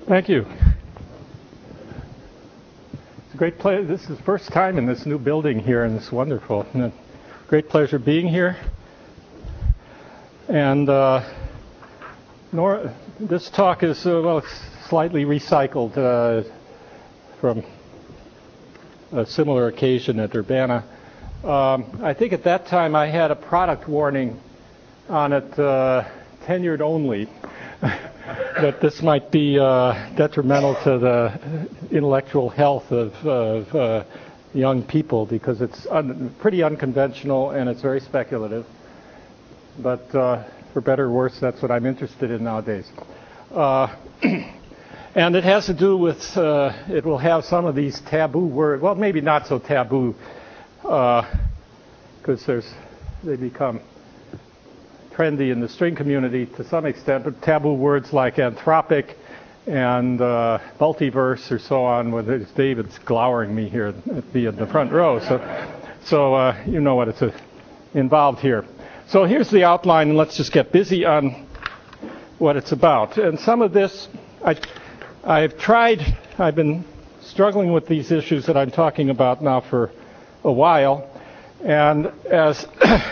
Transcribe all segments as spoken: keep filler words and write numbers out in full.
Thank you. It's a great pleasure. This is the first time in this new building here, and it's wonderful. And a great pleasure being here. And uh, nor, this talk is, uh, well, it's slightly recycled uh, from a similar occasion at Urbana. Um, I think at that time I had a product warning on it, uh, tenured only. That this might be uh, detrimental to the intellectual health of, of uh, young people because it's un- pretty unconventional and it's very speculative. But uh, for better or worse, that's what I'm interested in nowadays. Uh, and it has to do with, uh, it will have some of these taboo words, well, maybe not so taboo, because uh, there's they become trendy in the string community to some extent, but taboo words like anthropic and uh, multiverse or so on. With David's glowering me here at me in the front row, so so uh, you know what it's uh, involved here. So here's the outline, and let's just get busy on what it's about. And some of this, I, I've tried. I've been struggling with these issues that I'm talking about now for a while, and as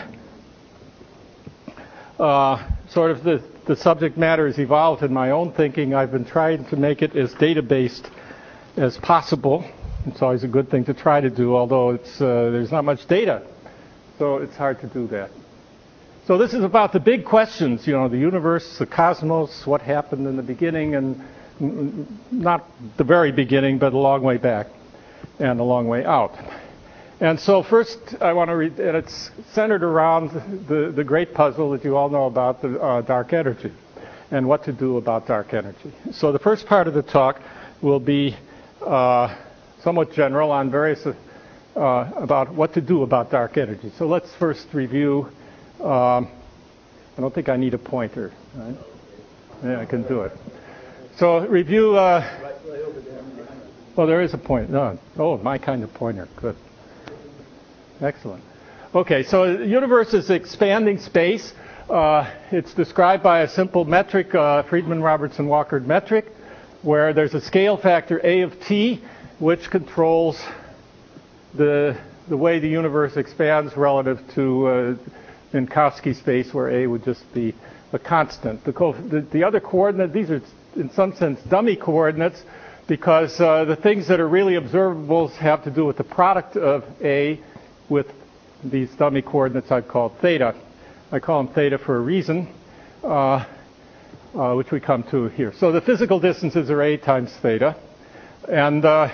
Uh, sort of the, the subject matter has evolved in my own thinking, I've been trying to make it as data-based as possible. It's always a good thing to try to do, although it's, uh, there's not much data, so it's hard to do that. So this is about the big questions, you know, the universe, the cosmos, what happened in the beginning, and not the very beginning, but a long way back and a long way out. And so first I want to read, and it's centered around the, the great puzzle that you all know about, the uh, dark energy, and what to do about dark energy. So the first part of the talk will be uh, somewhat general on various, uh, about what to do about dark energy. So let's first review, um, I don't think I need a pointer, right? Yeah, I can do it. So review, uh, well, there is a pointer. No. Oh, my kind of pointer, good. Excellent. Okay, so the universe is expanding space. Uh, it's described by a simple metric, uh, Friedman-Robertson-Walker metric, where there's a scale factor A of t, which controls the the way the universe expands relative to uh, Minkowski space, where A would just be a constant. The, co- the, the other coordinate, these are in some sense dummy coordinates, because uh, the things that are really observables have to do with the product of A with these dummy coordinates I've called theta. I call them theta for a reason, uh, uh, which we come to here. So the physical distances are A times theta. And uh,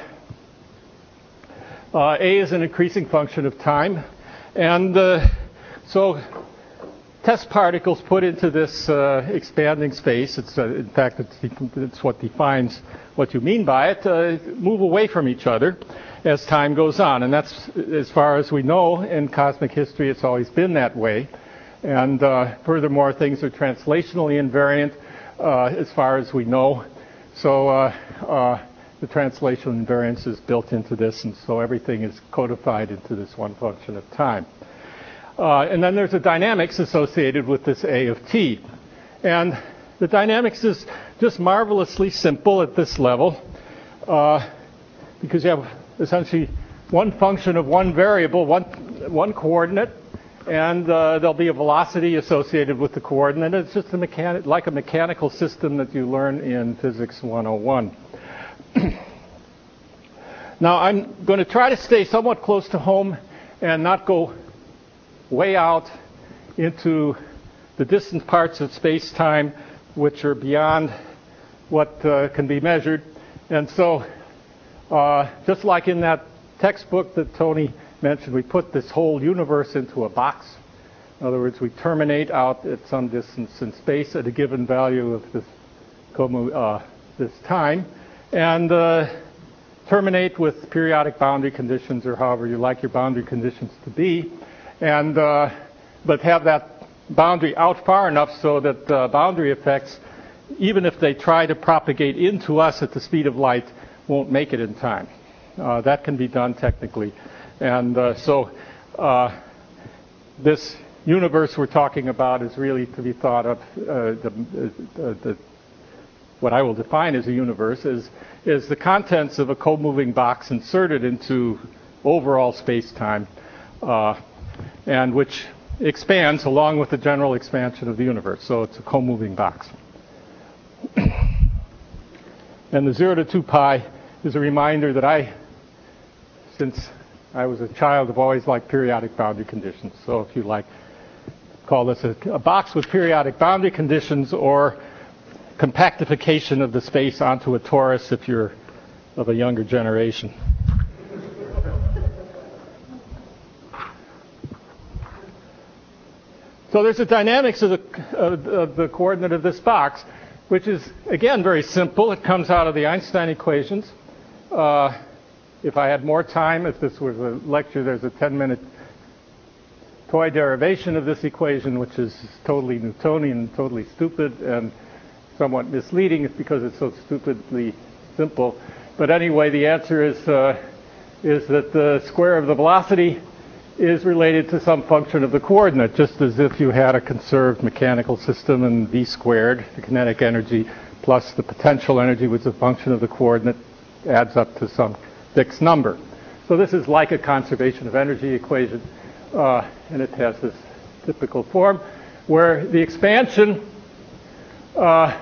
uh, A is an increasing function of time. And uh, so test particles put into this uh, expanding space, it's, uh, in fact, it's, it's what defines what you mean by it, uh, move away from each other as time goes on. And that's, as far as we know, in cosmic history, it's always been that way. And uh, furthermore, things are translationally invariant uh, as far as we know. So uh, uh, the translational invariance is built into this, and so everything is codified into this one function of time. Uh, and then there's a dynamics associated with this A of t. And the dynamics is just marvelously simple at this level, uh, because you have essentially one function of one variable, one one coordinate, and uh, there'll be a velocity associated with the coordinate. It's just a mechanic, like a mechanical system that you learn in Physics one oh one. Now I'm going to try to stay somewhat close to home and not go way out into the distant parts of space-time, which are beyond what uh, can be measured. And so Uh, just like in that textbook that Tony mentioned, we put this whole universe into a box. In other words, we terminate out at some distance in space at a given value of this, uh, this time, and uh, terminate with periodic boundary conditions, or however you like your boundary conditions to be, and uh, but have that boundary out far enough so that uh, boundary effects, even if they try to propagate into us at the speed of light, won't make it in time. Uh, that can be done technically. And uh, so uh, this universe we're talking about is really to be thought of, uh, the, uh, the what I will define as a universe, is, is the contents of a co-moving box inserted into overall space-time, uh, and which expands along with the general expansion of the universe. So it's a co-moving box. And the zero to two pi is a reminder that I, since I was a child, have always liked periodic boundary conditions. So if you like, call this a, a box with periodic boundary conditions, or compactification of the space onto a torus if you're of a younger generation. So there's the dynamics of the, of, of the coordinate of this box, which is, again, very simple. It comes out of the Einstein equations. Uh, if I had more time, if this was a lecture, there's a ten-minute toy derivation of this equation, which is totally Newtonian, totally stupid, and somewhat misleading. It's because it's so stupidly simple. But anyway, the answer is, uh, is that the square of the velocity is related to some function of the coordinate, just as if you had a conserved mechanical system, and v squared, the kinetic energy, plus the potential energy, which is a function of the coordinate, adds up to some fixed number. So this is like a conservation of energy equation, uh, and it has this typical form where the expansion uh,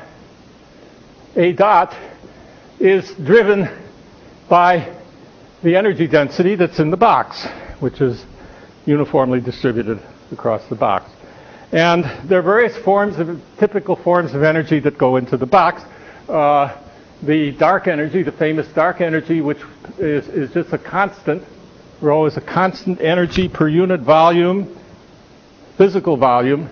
A dot is driven by the energy density that's in the box, which is uniformly distributed across the box. And there are various forms of, typical forms of energy that go into the box. Uh, the dark energy, the famous dark energy, which is, is just a constant, rho is a constant energy per unit volume, physical volume.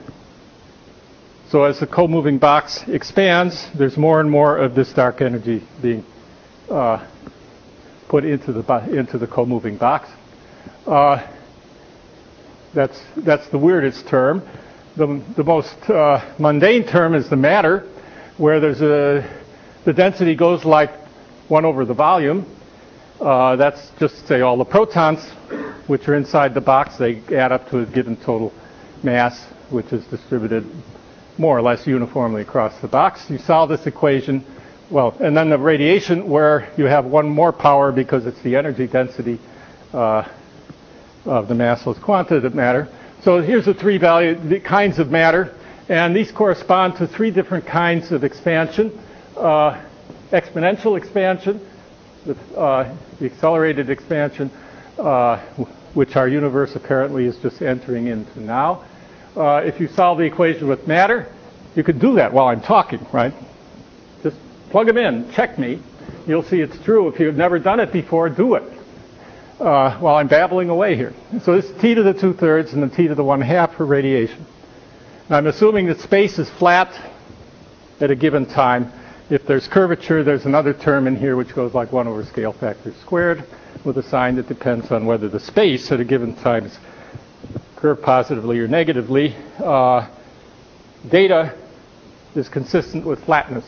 So as the co-moving box expands, there's more and more of this dark energy being uh, put into the, into the co-moving box. Uh, That's, that's the weirdest term. The, the most uh, mundane term is the matter, where there's a, the density goes like one over the volume. Uh, that's just, say, all the protons which are inside the box. They add up to a given total mass, which is distributed more or less uniformly across the box. You solve this equation, well, and then the radiation, where you have one more power because it's the energy density uh, of the massless quantitative matter. So here's the three value, the kinds of matter, and these correspond to three different kinds of expansion. Uh, exponential expansion, the, uh, the accelerated expansion, uh, which our universe apparently is just entering into now. Uh, if you solve the equation with matter, you could do that while I'm talking, right? Just plug them in, check me. You'll see it's true. If you've never done it before, do it. Uh, while I'm babbling away here. So this is t to the two-thirds and the t to the one-half for radiation. Now I'm assuming that space is flat at a given time. If there's curvature, there's another term in here which goes like one over scale factor squared, with a sign that depends on whether the space at a given time is curved positively or negatively. Uh, data is consistent with flatness.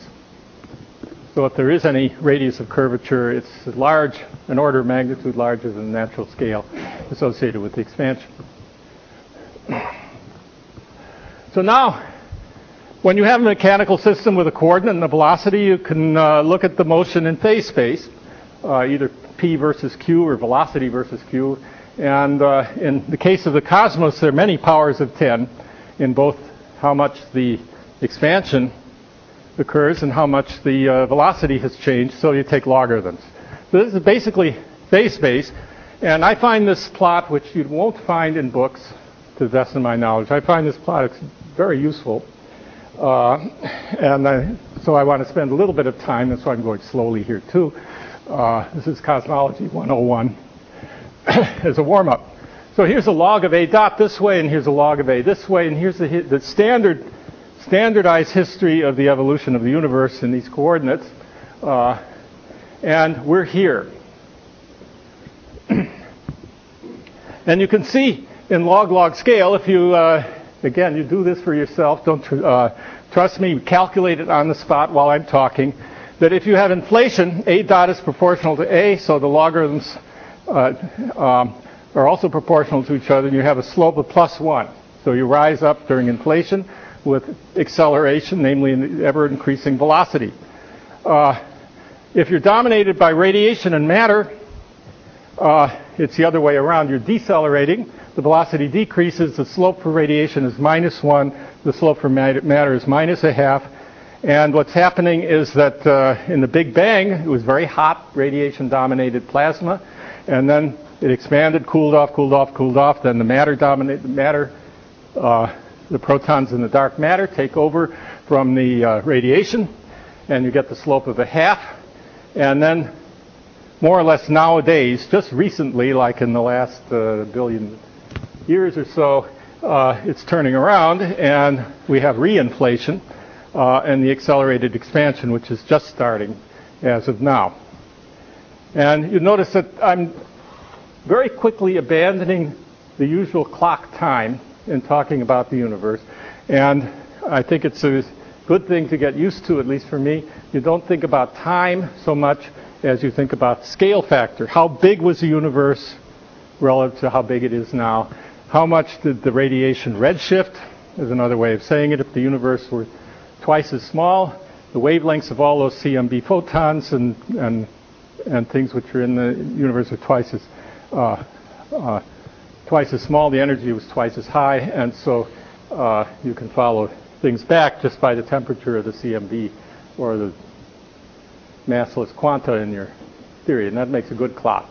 So if there is any radius of curvature, it's large, an order of magnitude larger than the natural scale associated with the expansion. So now, when you have a mechanical system with a coordinate and a velocity, you can uh, look at the motion in phase space, uh, either p versus q or velocity versus q. And uh, in the case of the cosmos, there are many powers of ten in both how much the expansion occurs and how much the uh, velocity has changed, so you take logarithms. So this is basically phase space, and I find this plot, which you won't find in books, to the best of my knowledge. I find this plot very useful, uh, and I, so I want to spend a little bit of time, that's why I'm going slowly here too. Uh, this is Cosmology one oh one as a warm-up. So here's a log of A dot this way, and here's a log of A this way, and here's the, the standard standardized history of the evolution of the universe in these coordinates. Uh, and we're here. And you can see in log-log scale, if you, uh, again, you do this for yourself, don't tr- uh, trust me, calculate it on the spot while I'm talking, that if you have inflation, A dot is proportional to A, so the logarithms uh, um, are also proportional to each other, and you have a slope of plus one. So you rise up during inflation with acceleration, namely an ever-increasing velocity. Uh, if you're dominated by radiation and matter, uh, it's the other way around. You're decelerating. The velocity decreases. The slope for radiation is minus one. The slope for matter is minus a half. And what's happening is that uh, in the Big Bang, it was very hot, radiation-dominated plasma, and then it expanded, cooled off, cooled off, cooled off. Then the matter dominated. Matter, uh, the protons in the dark matter take over from the uh, radiation, and you get the slope of a half. And then, more or less nowadays, just recently, like in the last uh, billion years or so, uh, it's turning around, and we have reinflation. Uh, and the accelerated expansion, which is just starting as of now. And you notice that I'm very quickly abandoning the usual clock time in talking about the universe. And I think it's a good thing to get used to, at least for me. You don't think about time so much as you think about scale factor. How big was the universe relative to how big it is now? How much did the radiation redshift, is another way of saying it. If the universe were twice as small, the wavelengths of all those C M B photons and and and things which are in the universe are twice as uh, uh, twice as small. The energy was twice as high, and so uh, you can follow things back just by the temperature of the C M B or the massless quanta in your theory, and that makes a good clock.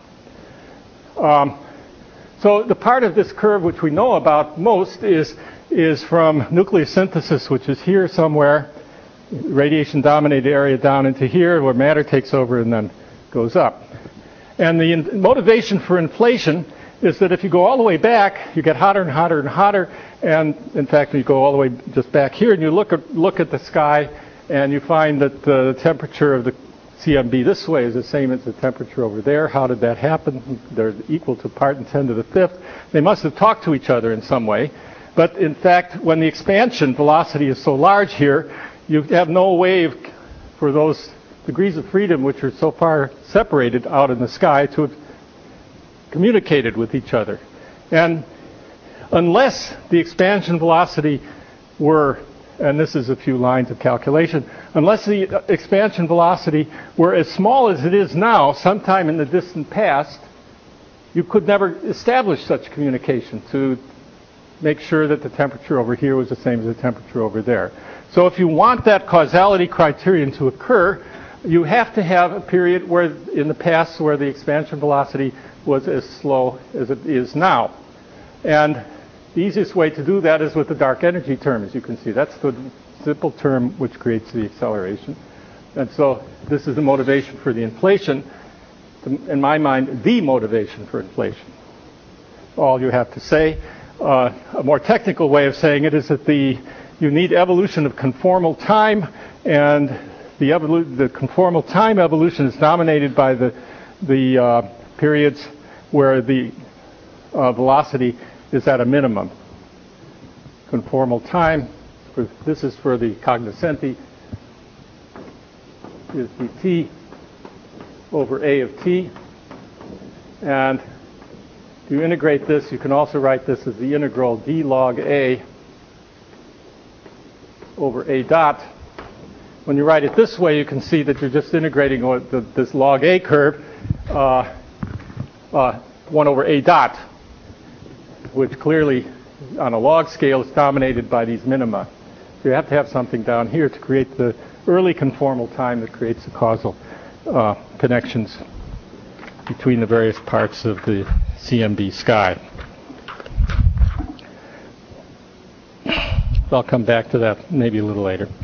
Um, so the part of this curve which we know about most is is from nucleosynthesis, which is here somewhere, radiation-dominated area down into here, where matter takes over and then goes up. And the in- motivation for inflation is that if you go all the way back, you get hotter and hotter and hotter, and in fact, you go all the way just back here, and you look at, look at the sky, and you find that uh, the temperature of the C M B this way is the same as the temperature over there. How did that happen? They're equal to part and ten to the fifth. They must have talked to each other in some way. But in fact, when the expansion velocity is so large here, you have no way of, for those degrees of freedom which are so far separated out in the sky to have communicated with each other. And unless the expansion velocity were, and this is a few lines of calculation, unless the expansion velocity were as small as it is now, sometime in the distant past, you could never establish such communication to make sure that the temperature over here was the same as the temperature over there. So if you want that causality criterion to occur, you have to have a period where, in the past, where the expansion velocity was as slow as it is now. And the easiest way to do that is with the dark energy term, as you can see. That's the simple term which creates the acceleration. And so this is the motivation for the inflation. In my mind, the motivation for inflation. All you have to say. Uh, a more technical way of saying it is that the you need evolution of conformal time, and the, evolu- the conformal time evolution is dominated by the the uh, periods where the uh, velocity is at a minimum. Conformal time, for, this is for the cognoscenti, is dt over a of t, and to integrate this, you can also write this as the integral d log a over a dot. When you write it this way, you can see that you're just integrating the, this log a curve, uh, uh, one over a dot, which clearly, on a log scale, is dominated by these minima. So you have to have something down here to create the early conformal time that creates the causal uh, connections between the various parts of the C M B sky. I'll come back to that maybe a little later.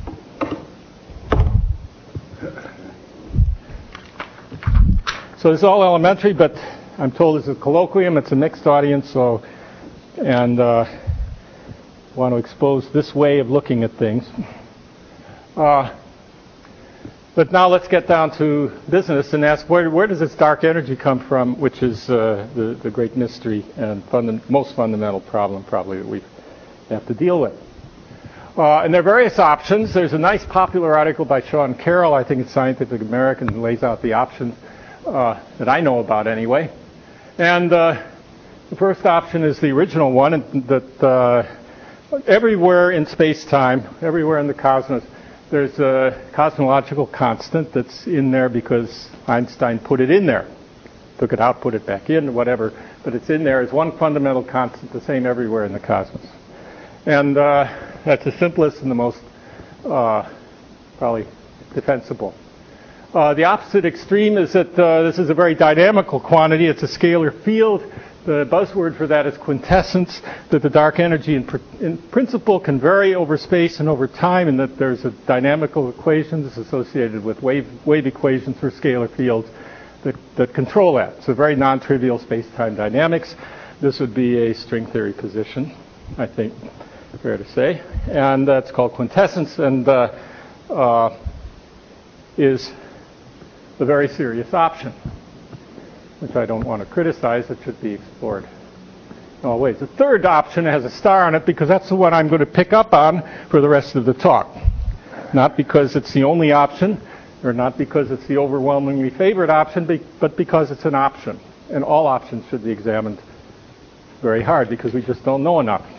So this is all elementary, but I'm told it's a colloquium. It's a mixed audience, so and uh, want to expose this way of looking at things. Uh, But now let's get down to business and ask, where, where does this dark energy come from, which is uh, the, the great mystery and funda- most fundamental problem probably that we have to deal with. Uh, and there are various options. There's a nice popular article by Sean Carroll, I think it's Scientific American, lays out the options uh, that I know about anyway. And uh, the first option is the original one, that uh, everywhere in space-time, everywhere in the cosmos, there's a cosmological constant that's in there because Einstein put it in there. Took it out, put it back in, whatever. But it's in there as one fundamental constant, the same everywhere in the cosmos. And uh, that's the simplest and the most uh, probably defensible. Uh, the opposite extreme is that uh, this is a very dynamical quantity. It's a scalar field. The buzzword for that is quintessence, that the dark energy in, pr- in principle can vary over space and over time, and that there's a dynamical equations associated with wave, wave equations for scalar fields that, that control that. It's a very non-trivial space-time dynamics. This would be a string theory position, I think, fair to say. And that's called quintessence, and uh, uh, is a very serious option, which I don't want to criticize. It should be explored always. The third option has a star on it because that's the one I'm going to pick up on for the rest of the talk. Not because it's the only option, or not because it's the overwhelmingly favored option, but because it's an option. And all options should be examined very hard because we just don't know enough.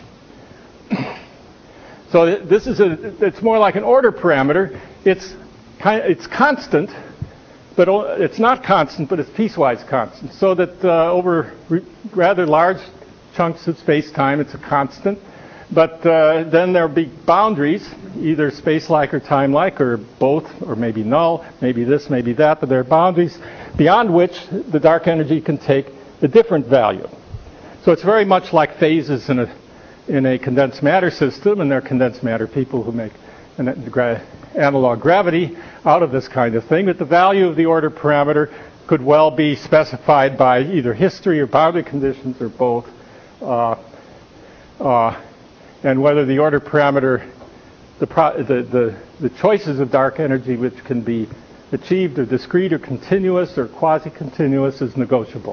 So this is a, it's more like an order parameter. It's kind, it's constant, but it's not constant, but it's piecewise constant. So that uh, over re- rather large chunks of space-time, it's a constant. But uh, then there'll be boundaries, either space-like or time-like, or both, or maybe null, maybe this, maybe that. But there are boundaries beyond which the dark energy can take a different value. So it's very much like phases in a in a condensed matter system, and there are condensed matter people who make an gra- analog gravity out of this kind of thing. But the value of the order parameter could well be specified by either history or boundary conditions or both. Uh, uh, and whether the order parameter, the, pro- the, the, the choices of dark energy which can be achieved are discrete or continuous or quasi-continuous is negotiable.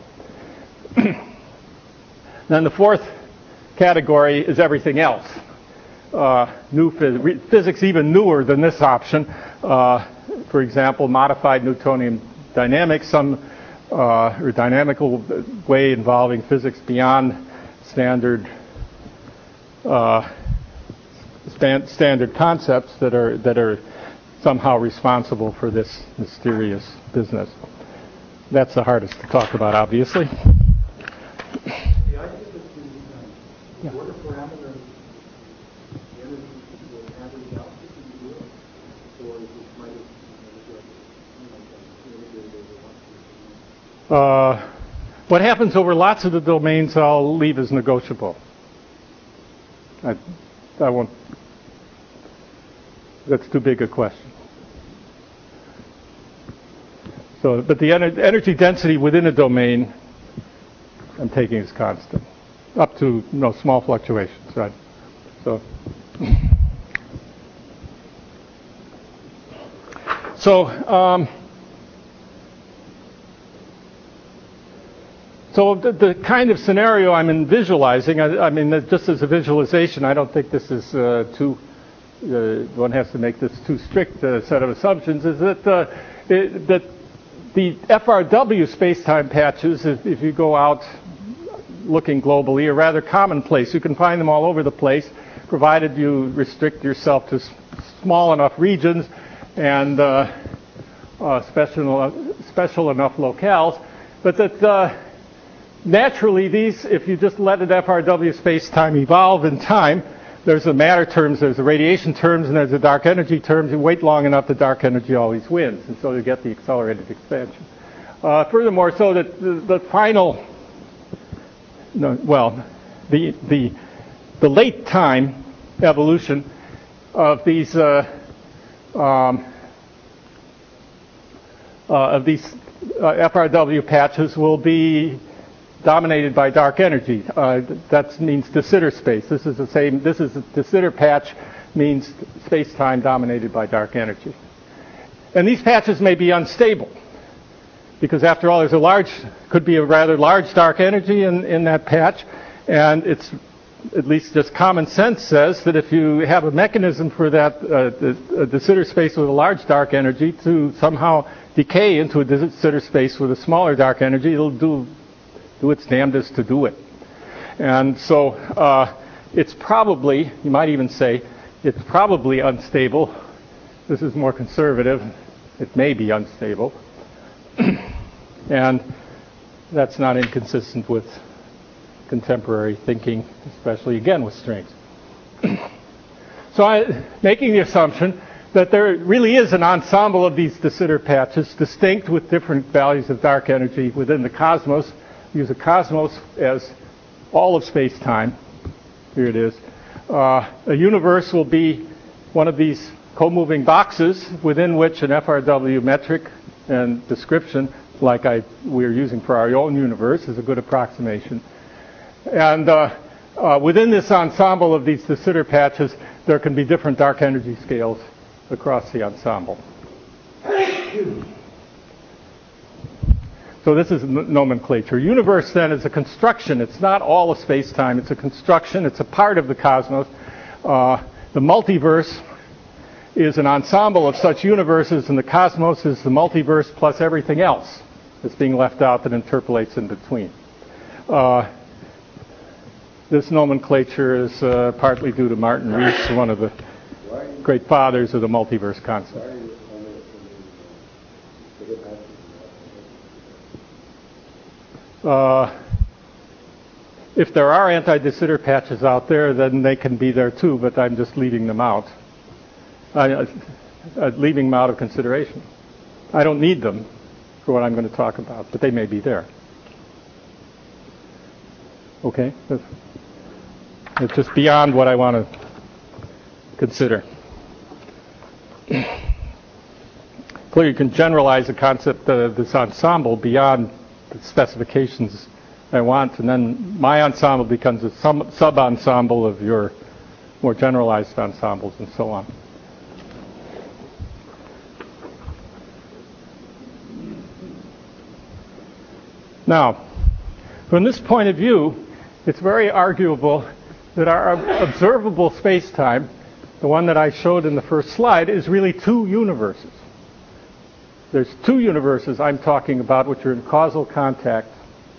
Then the fourth category is everything else. Uh, new phys- physics even newer than this option. Uh, for example, modified Newtonian dynamics, some uh, or dynamical way involving physics beyond standard uh, span- standard concepts that are that are somehow responsible for this mysterious business. That's the hardest to talk about, obviously. The idea that the Yeah. order parameter, the energy will average out to zero, or it might have, Uh, what happens over lots of the domains I'll leave as negotiable. I, I won't. That's too big a question. So, but the ener- energy density within a domain, I'm taking as constant, up to you know, small fluctuations, right? So, so, um, so the, the kind of scenario I'm in visualizing, I, I mean, just as a visualization, I don't think this is uh, too. Uh, one has to make this too strict a set of assumptions. Is that uh, it, that the F R W space-time patches, if, if you go out looking globally, are rather commonplace. You can find them all over the place, provided you restrict yourself to s- small enough regions and uh, uh, special, special enough locales. But that uh, naturally these, if you just let an F R W space-time evolve in time, there's the matter terms, there's the radiation terms, and there's the dark energy terms. You wait long enough, the dark energy always wins, and so you get the accelerated expansion. Uh, furthermore, so that the, the final, no, well, the the the late time evolution of these uh, um, uh, of these uh, F R W patches will be dominated by dark energy. Uh, that means de Sitter space. This is the same. This is de Sitter patch means space-time dominated by dark energy. And these patches may be unstable because, after all, there's a large, could be a rather large dark energy in, in that patch, and it's at least just common sense says that if you have a mechanism for that uh, the, de Sitter space with a large dark energy to somehow decay into a de Sitter space with a smaller dark energy, it'll do do its damnedest to do it. And so uh, it's probably, you might even say, it's probably unstable This is more conservative. It may be unstable. And that's not inconsistent with contemporary thinking, especially, again, with strings. So I'm making the assumption that there really is an ensemble of these de Sitter patches, distinct with different values of dark energy within the cosmos. Use the cosmos as all of space-time. Here it is. Uh, a universe will be one of these co-moving boxes within which an F R W metric and description, like I, we're using for our own universe, is a good approximation. And uh, uh, within this ensemble of these de Sitter patches, there can be different dark energy scales across the ensemble. So this is nomenclature. Universe, then, is a construction. It's not all of space-time. It's a construction. It's a part of the cosmos. Uh, the multiverse is an ensemble of such universes, and the cosmos is the multiverse plus everything else that's being left out that interpolates in between. Uh, this nomenclature is uh, partly due to Martin Rees, one of the great fathers of the multiverse concept. Uh, if there are anti-de Sitter patches out there, then they can be there too, but I'm just leaving them out. I, uh, uh, leaving them out of consideration. I don't need them for what I'm going to talk about, but they may be there. Okay? It's just beyond what I want to consider. Clearly, you can generalize the concept of this ensemble beyond the specifications I want, and then my ensemble becomes a sub-ensemble of your more generalized ensembles and so on. Now, from this point of view, it's very arguable that our observable space-time, the one that I showed in the first slide, is really two universes. There's two universes I'm talking about which are in causal contact.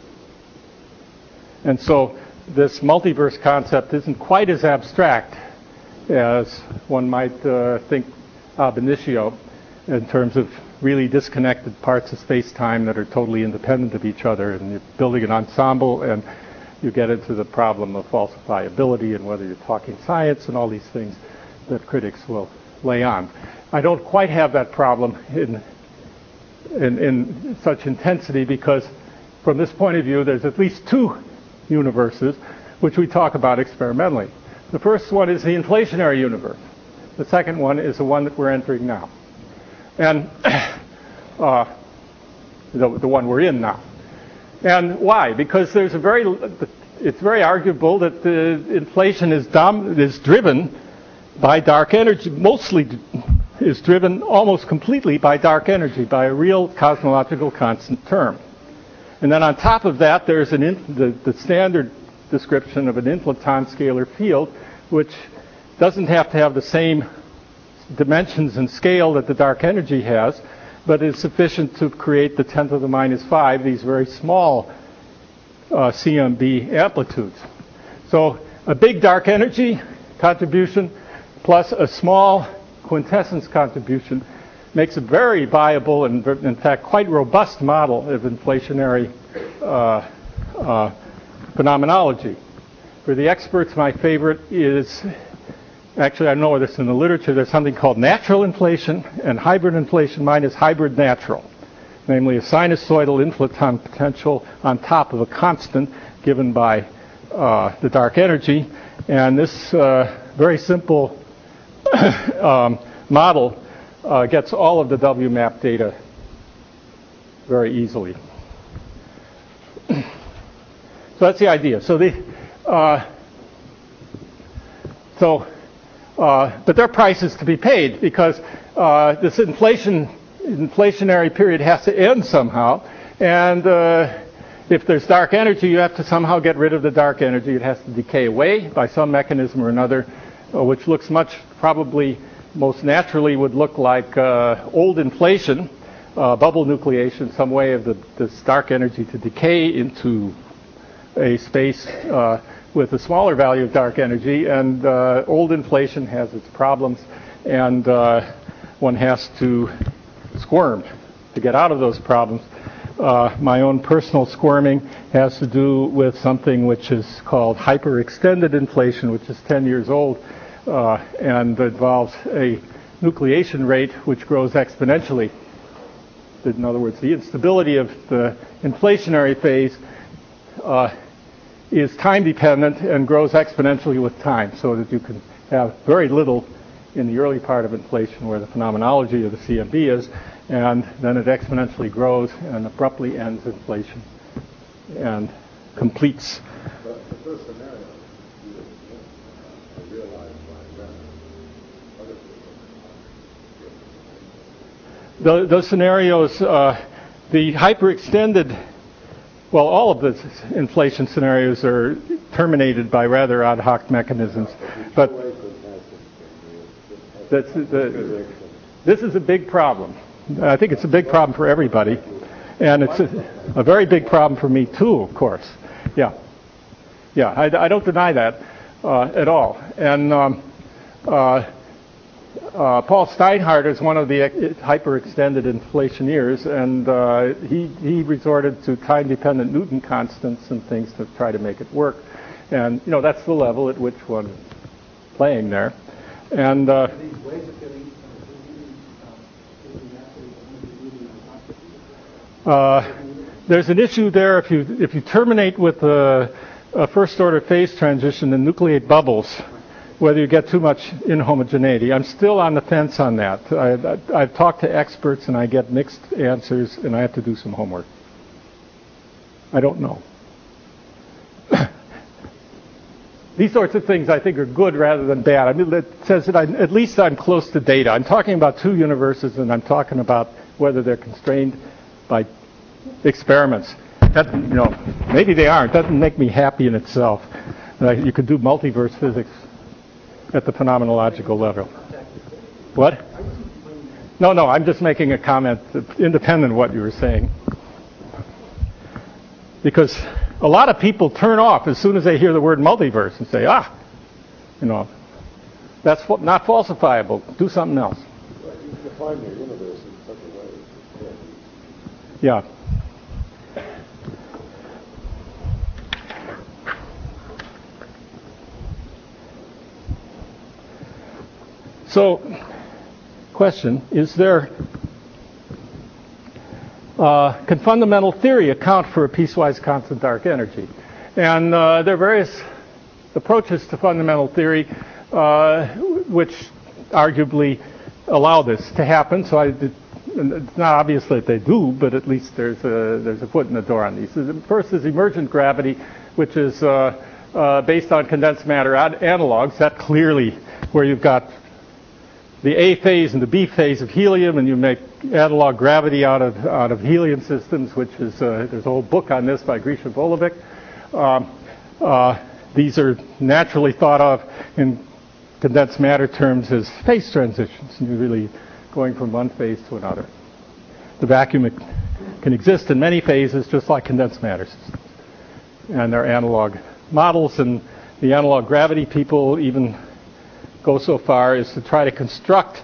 And so this multiverse concept isn't quite as abstract as one might uh, think ab initio, in terms of really disconnected parts of space-time that are totally independent of each other, and you're building an ensemble, and you get into the problem of falsifiability and whether you're talking science and all these things that critics will lay on. I don't quite have that problem in, in, in such intensity, because from this point of view, there's at least two universes which we talk about experimentally. The first one is the inflationary universe. The second one is the one that we're entering now. And uh, the, the one we're in now. And why? Because there's a very, it's very arguable that the inflation is, dom, is driven by dark energy, mostly is driven almost completely by dark energy, by a real cosmological constant term. And then on top of that, there's an in, the, the standard description of an inflaton scalar field, which doesn't have to have the same dimensions and scale that the dark energy has, but is sufficient to create the ten to the minus five, these very small uh, C M B amplitudes. So a big dark energy contribution plus a small quintessence contribution makes a very viable and, in fact, quite robust model of inflationary uh, uh, phenomenology. For the experts, my favorite is, actually I know this in the literature, there's something called natural inflation and hybrid inflation minus hybrid natural, namely a sinusoidal inflaton potential on top of a constant given by uh, the dark energy. And this uh, very simple um, model uh, gets all of the W map data very easily. So that's the idea. So the uh, so uh, but there are prices to be paid, because uh, this inflation inflationary period has to end somehow, and uh, if there's dark energy, you have to somehow get rid of the dark energy. It has to decay away by some mechanism or another, uh, which looks much probably most naturally would look like uh, old inflation, uh, bubble nucleation, some way of the, this dark energy to decay into a space uh, with a smaller value of dark energy. And uh, old inflation has its problems, and uh, one has to squirm to get out of those problems. Uh, my own personal squirming has to do with something which is called hyperextended inflation, which is ten years old, uh, and involves a nucleation rate which grows exponentially. In other words, the instability of the inflationary phase uh, is time dependent and grows exponentially with time, so that you can have very little in the early part of inflation where the phenomenology of the C M B is, and then it exponentially grows and abruptly ends inflation and completes. But the first scenario, I realize why that other people. Those, those scenarios, uh, the hyperextended, well, all of the inflation scenarios are terminated by rather ad hoc mechanisms, but that's the, this is a big problem. I think it's a big problem for everybody, and it's a, a very big problem for me too, of course. Yeah, yeah, I, I don't deny that uh, at all. And um, uh, uh, Paul Steinhardt is one of the hyperextended inflationeers, and uh, he he resorted to time-dependent Newton constants and things to try to make it work. And you know that's the level at which one is playing there. And uh, uh, there's an issue there if you if you terminate with a, a first-order phase transition and nucleate bubbles, whether you get too much inhomogeneity. I'm still on the fence on that. I, I, I've talked to experts and I get mixed answers, and I have to do some homework. I don't know. These sorts of things I think are good rather than bad. I mean, it says that I, at least I'm close to data. I'm talking about two universes, and I'm talking about whether they're constrained by experiments. That, you know, maybe they aren't. That doesn't make me happy in itself. Uh, you could do multiverse physics at the phenomenological level. What? No, no, I'm just making a comment independent of what you were saying. Because a lot of people turn off as soon as they hear the word multiverse and say, ah, you know, that's not falsifiable. Do something else. Right, you define your universe in such a way. Yeah. So, question, is there, uh, can fundamental theory account for a piecewise constant dark energy? And uh, there are various approaches to fundamental theory uh, which arguably allow this to happen. So I, it's not obvious that they do, but at least there's a, there's a foot in the door on these. The first is emergent gravity, which is uh, uh, based on condensed matter ad- analogs. That clearly where you've got the A phase and the B phase of helium, and you make analog gravity out of out of helium systems, which is uh, there's a whole book on this by Grisha Volovic. Um, uh, these are naturally thought of in condensed matter terms as phase transitions. You're really going from one phase to another. The vacuum can exist in many phases, just like condensed matter systems, and they're analog models. And the analog gravity people even go so far as to try to construct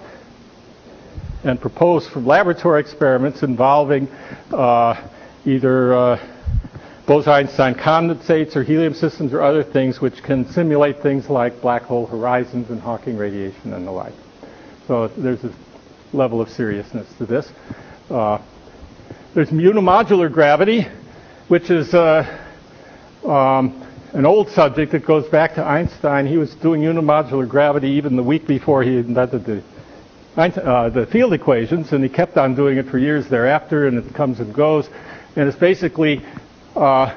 and propose from laboratory experiments involving uh, either uh, Bose-Einstein condensates or helium systems or other things which can simulate things like black hole horizons and Hawking radiation and the like. So there's a level of seriousness to this. Uh, there's unimodular gravity, which is uh, um, an old subject that goes back to Einstein. He was doing unimodular gravity even the week before he invented the uh, the field equations, and he kept on doing it for years thereafter, and it comes and goes. And it's basically uh,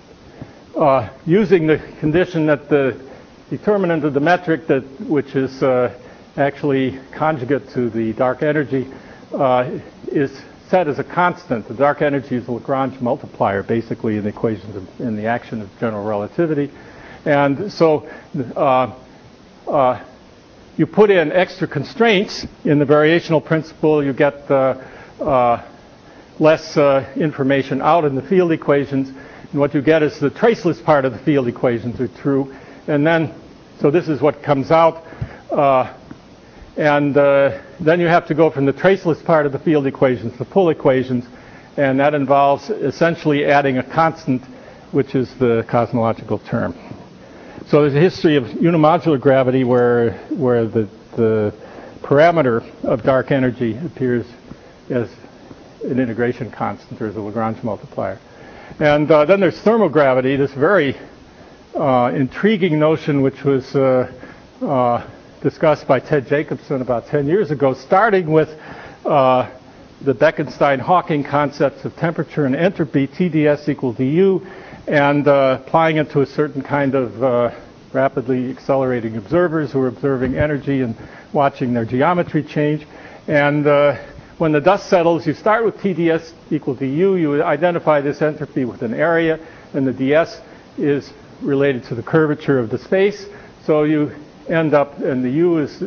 uh, using the condition that the determinant of the metric, that which is uh, actually conjugate to the dark energy, uh, is set as a constant. The dark energy is a Lagrange multiplier, basically, in the equations of, in the action of general relativity. And so uh, uh, you put in extra constraints in the variational principle, you get uh, uh, less uh, information out in the field equations. And what you get is the traceless part of the field equations are true. And then, so this is what comes out. Uh, And uh, then you have to go from the traceless part of the field equations to full equations, and that involves essentially adding a constant, which is the cosmological term. So there's a history of unimodular gravity where where the, the parameter of dark energy appears as an integration constant, or as a Lagrange multiplier. And uh, then there's thermogravity, this very uh, intriguing notion which was uh, uh, discussed by Ted Jacobson about ten years ago, starting with uh, the Bekenstein-Hawking concepts of temperature and entropy, T D S equal to U, and uh, applying it to a certain kind of uh, rapidly accelerating observers who are observing energy and watching their geometry change. And uh, when the dust settles, you start with T D S equal to U. You identify this entropy with an area, and the D S is related to the curvature of the space. So you end up, and the U is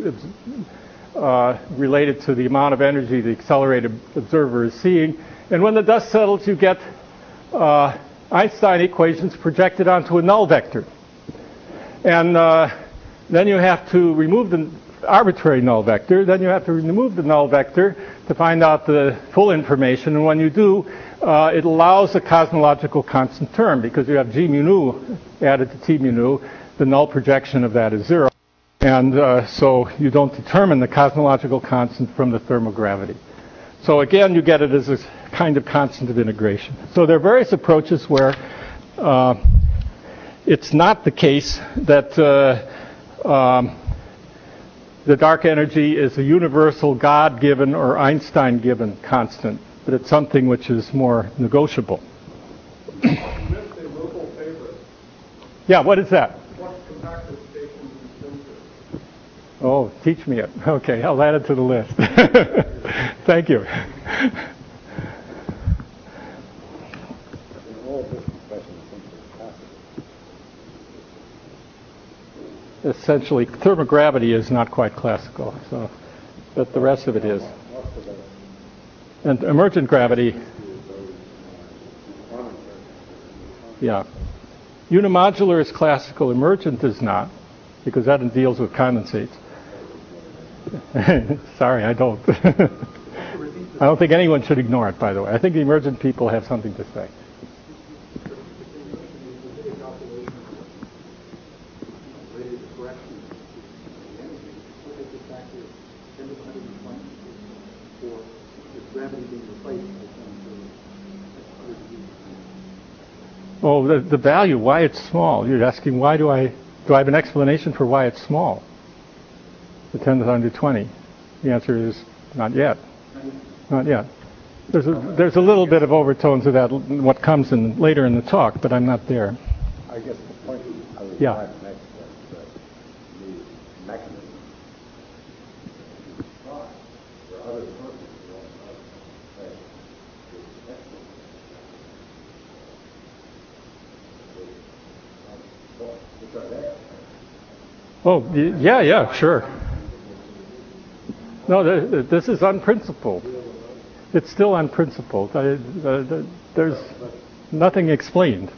uh, related to the amount of energy the accelerated observer is seeing. And when the dust settles, you get uh, Einstein equations projected onto a null vector. And uh, then you have to remove the arbitrary null vector. Then you have to remove the null vector to find out the full information. And when you do, uh, it allows a cosmological constant term, because you have G mu nu added to T mu nu. The null projection of that is zero. And uh, so you don't determine the cosmological constant from the thermogravity. So again, you get it as a kind of constant of integration. So there are various approaches where uh, it's not the case that uh, um, the dark energy is a universal God-given or Einstein-given constant, but it's something which is more negotiable. You missed a local favorite. Yeah, what is that? What compacted stations and filters? Oh, teach me it. Okay, I'll add it to the list. Thank you. Essentially, thermogravity is not quite classical, so, but the rest of it is. And emergent gravity, yeah. Unimodular is classical, emergent is not, because that deals with condensates. Sorry, I don't. I don't think anyone should ignore it, by the way. I think the emergent people have something to say. Oh, the, the value, why it's small. You're asking why do I, do I have an explanation for why it's small? The ten to the one hundred twenty. The answer is not yet. Not yet. There's a, there's a little bit of overtones of that, what comes in later in the talk, but I'm not there. I guess the point I was yeah. trying to make was that the mechanism is fine. There are other sources you don't know. Which are there. Oh, yeah, yeah, sure. No, this is unprincipled. It's still unprincipled. I, uh, there's nothing explained.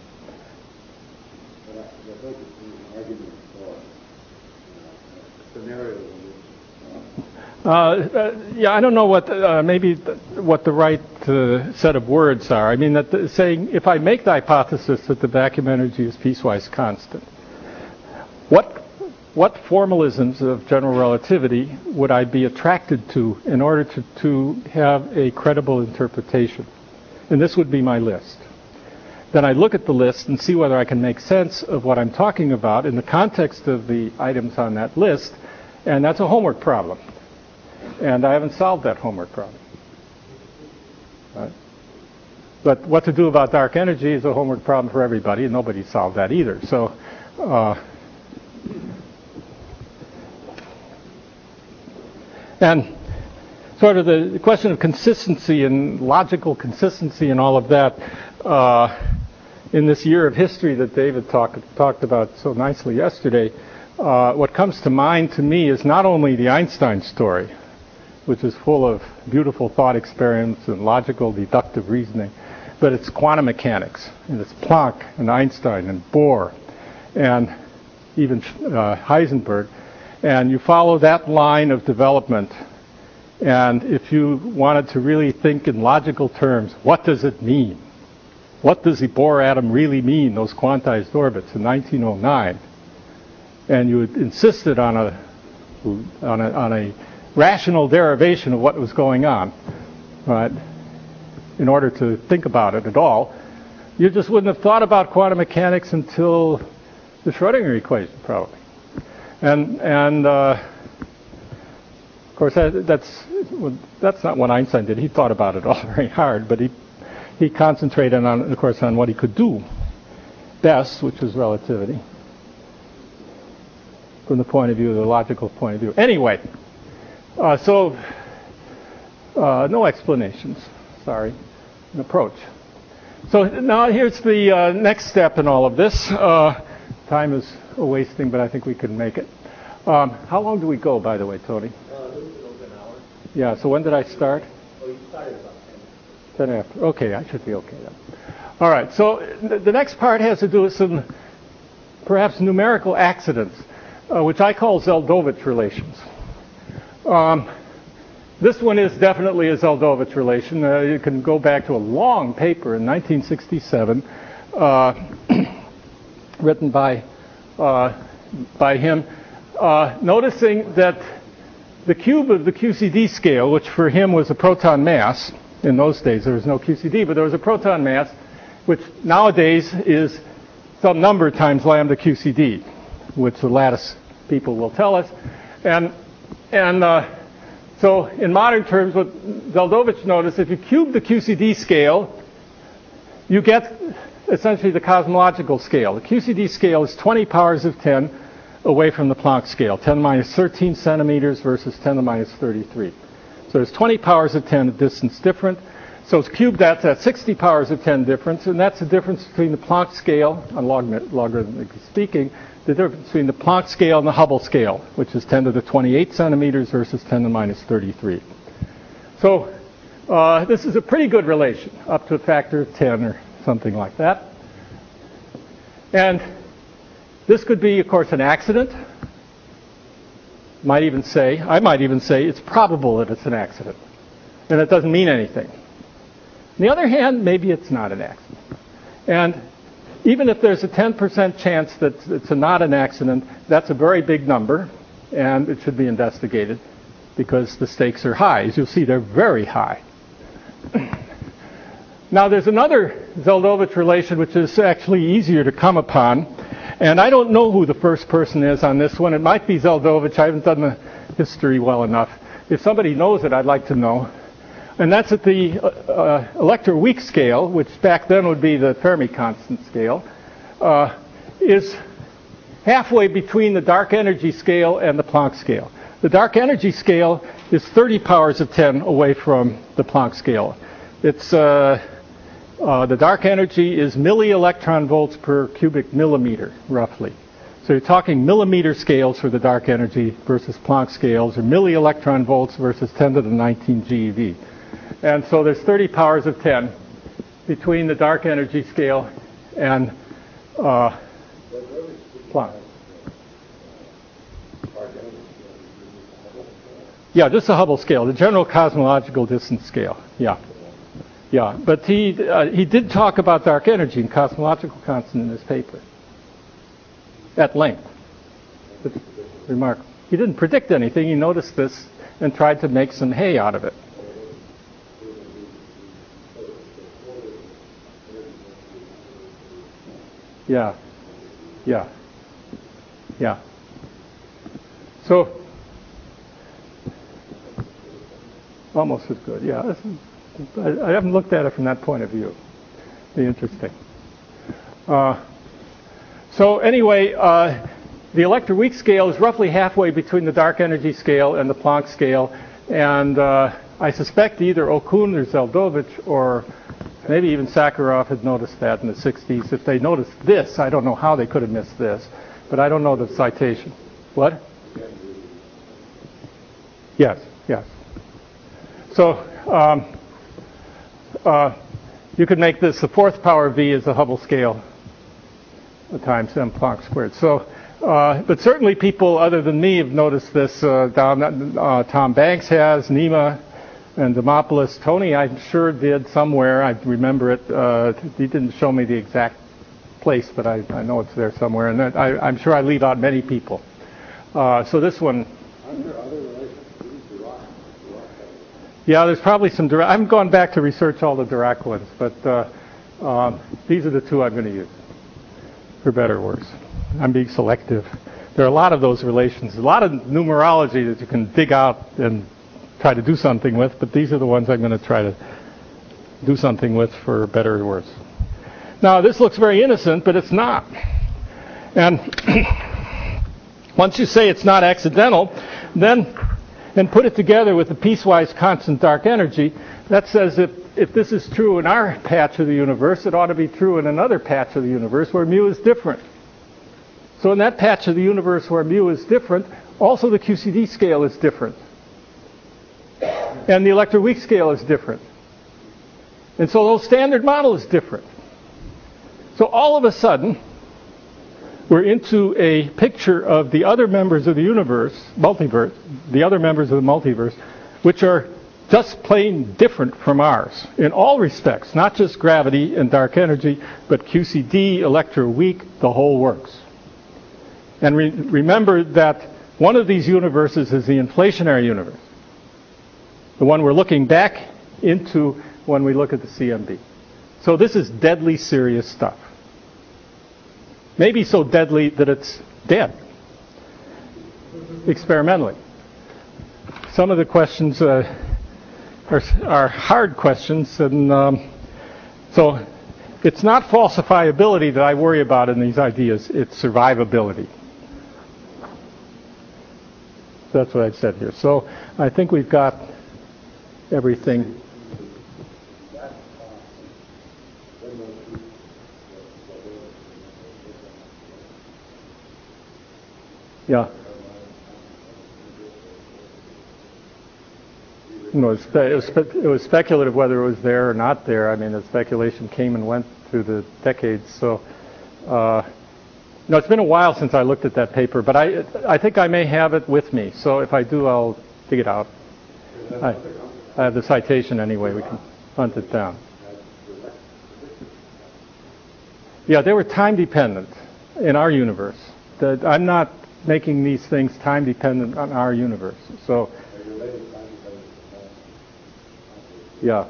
Uh, uh, yeah, I don't know what uh, maybe th- what the right uh, set of words are. I mean, that the, saying if I make the hypothesis that the vacuum energy is piecewise constant, what what formalisms of general relativity would I be attracted to in order to, to have a credible interpretation? And this would be my list. Then I look at the list and see whether I can make sense of what I'm talking about in the context of the items on that list, and that's a homework problem. And I haven't solved that homework problem. Right? But what to do about dark energy is a homework problem for everybody, and nobody solved that either. So, uh, and sort of the question of consistency and logical consistency and all of that, uh, in this year of history that David talk, talked about so nicely yesterday, uh, what comes to mind to me is not only the Einstein story, which is full of beautiful thought experiments and logical deductive reasoning, but it's quantum mechanics, and it's Planck and Einstein and Bohr and even uh, Heisenberg. And you follow that line of development. And if you wanted to really think in logical terms, what does it mean? What does the Bohr atom really mean, those quantized orbits in nineteen oh nine? And you insisted on a, on a, on a rational derivation of what was going on, right, in order to think about it at all, you just wouldn't have thought about quantum mechanics until the Schrödinger equation, probably. And, and uh, of course, that, that's, that's not what Einstein did. He thought about it all very hard, but he, he concentrated on, of course, on what he could do best, which was relativity, from the point of view, the logical point of view. Anyway, uh, so uh, no explanations, sorry, an approach. So now here's the uh, next step in all of this. Uh, time is wasting, but I think we can make it. Um, how long do we go, by the way, Tony? Uh, a little bit over an hour. Yeah, so when did I start? Oh, you started about ten. ten after. Okay, I should be okay then. All right, so th- the next part has to do with some perhaps numerical accidents, uh, which I call Zeldovich relations. Um, this one is definitely a Zeldovich relation. Uh, you can go back to a long paper in nineteen sixty-seven uh, written by, uh, by him, uh, noticing that the cube of the Q C D scale, which for him was a proton mass, in those days there was no Q C D, but there was a proton mass, which nowadays is some number times lambda Q C D, which the lattice people will tell us. And, and uh, so in modern terms, what Zeldovich noticed, if you cube the Q C D scale, you get essentially the cosmological scale. The Q C D scale is twenty powers of ten away from the Planck scale, ten to the minus thirteen centimeters versus ten to the minus thirty-three. So there's twenty powers of ten distance different. So it's cubed, that's at sixty powers of ten difference, and that's the difference between the Planck scale, on logarithmically speaking, the difference between the Planck scale and the Hubble scale, which is ten to the twenty-eight centimeters versus ten to the minus thirty-three. So uh, this is a pretty good relation, up to a factor of ten or something like that. And this could be, of course, an accident. Might even say, I might even say it's probable that it's an accident, and it doesn't mean anything. On the other hand, maybe it's not an accident. And even if there's a ten percent chance that it's a not an accident, that's a very big number, and it should be investigated because the stakes are high. As you'll see, they're very high. Now, there's another Zeldovich relation which is actually easier to come upon, and I don't know who the first person is on this one. It might be Zeldovich. I haven't done the history well enough. If somebody knows it, I'd like to know. And that's at the uh, uh, electroweak scale, which back then would be the Fermi constant scale, uh, is halfway between the dark energy scale and the Planck scale. The dark energy scale is thirty powers of ten away from the Planck scale. It's uh, uh, the dark energy is milli-electron volts per cubic millimeter, roughly. So you're talking millimeter scales for the dark energy versus Planck scales, or milli-electron volts versus ten to the nineteen GeV. And so there's thirty powers of ten between the dark energy scale and uh, Planck. Yeah, just the Hubble scale, the general cosmological distance scale. Yeah, yeah. But he uh, he did talk about dark energy and cosmological constant in his paper at length. It's remarkable. He didn't predict anything. He noticed this and tried to make some hay out of it. Yeah, yeah, yeah. So, almost as good, yeah. This is, I, I haven't looked at it from that point of view. Be interesting. Uh, so anyway, uh, the electroweak scale is roughly halfway between the dark energy scale and the Planck scale, and uh, I suspect either Okun or Zeldovich or maybe even Sakharov had noticed that in the sixties. If they noticed this, I don't know how they could have missed this, but I don't know the citation. What? Yes, yes. So um, uh, you could make this the fourth power V is the Hubble scale times m Planck squared. So Uh, but certainly people other than me have noticed this. Uh, down, uh, Tom Banks has, Nima and Demopoulos. Tony, I'm sure, did somewhere. I remember it. Uh, he didn't show me the exact place, but I, I know it's there somewhere. And that, I, I'm sure I leave out many people. Uh, so this one... Yeah, there's probably some Dirac. I haven't gone back to research all the Dirac ones, but uh, uh, these are the two I'm going to use, for better or worse. I'm being selective. There are a lot of those relations, a lot of numerology that you can dig out and try to do something with, but these are the ones I'm going to try to do something with, for better or worse. Now, this looks very innocent, but it's not. And once you say it's not accidental, then... and put it together with the piecewise constant dark energy, that says that if this is true in our patch of the universe, it ought to be true in another patch of the universe where mu is different. So in that patch of the universe where mu is different, also the Q C D scale is different. And the electroweak scale is different. And so the whole standard model is different. So all of a sudden, we're into a picture of the other members of the universe, multiverse, the other members of the multiverse, which are just plain different from ours in all respects, not just gravity and dark energy, but Q C D, electroweak, the whole works. And re- remember that one of these universes is the inflationary universe, the one we're looking back into when we look at the C M B. So this is deadly serious stuff. Maybe so deadly that it's dead, experimentally. Some of the questions uh, are, are hard questions, and um, so it's not falsifiability that I worry about in these ideas, it's survivability. That's what I've said here. So I think we've got everything. Yeah. No, it was, spe- it, was spe- it was speculative whether it was there or not there. I mean, the speculation came and went through the decades. So, uh, no, it's been a while since I looked at that paper, but I, I think I may have it with me. So if I do, I'll dig it out. I, I have the citation anyway. We can hunt it down. Yeah, they were time dependent in our universe. The, I'm not making these things time dependent on our universe. So, yeah.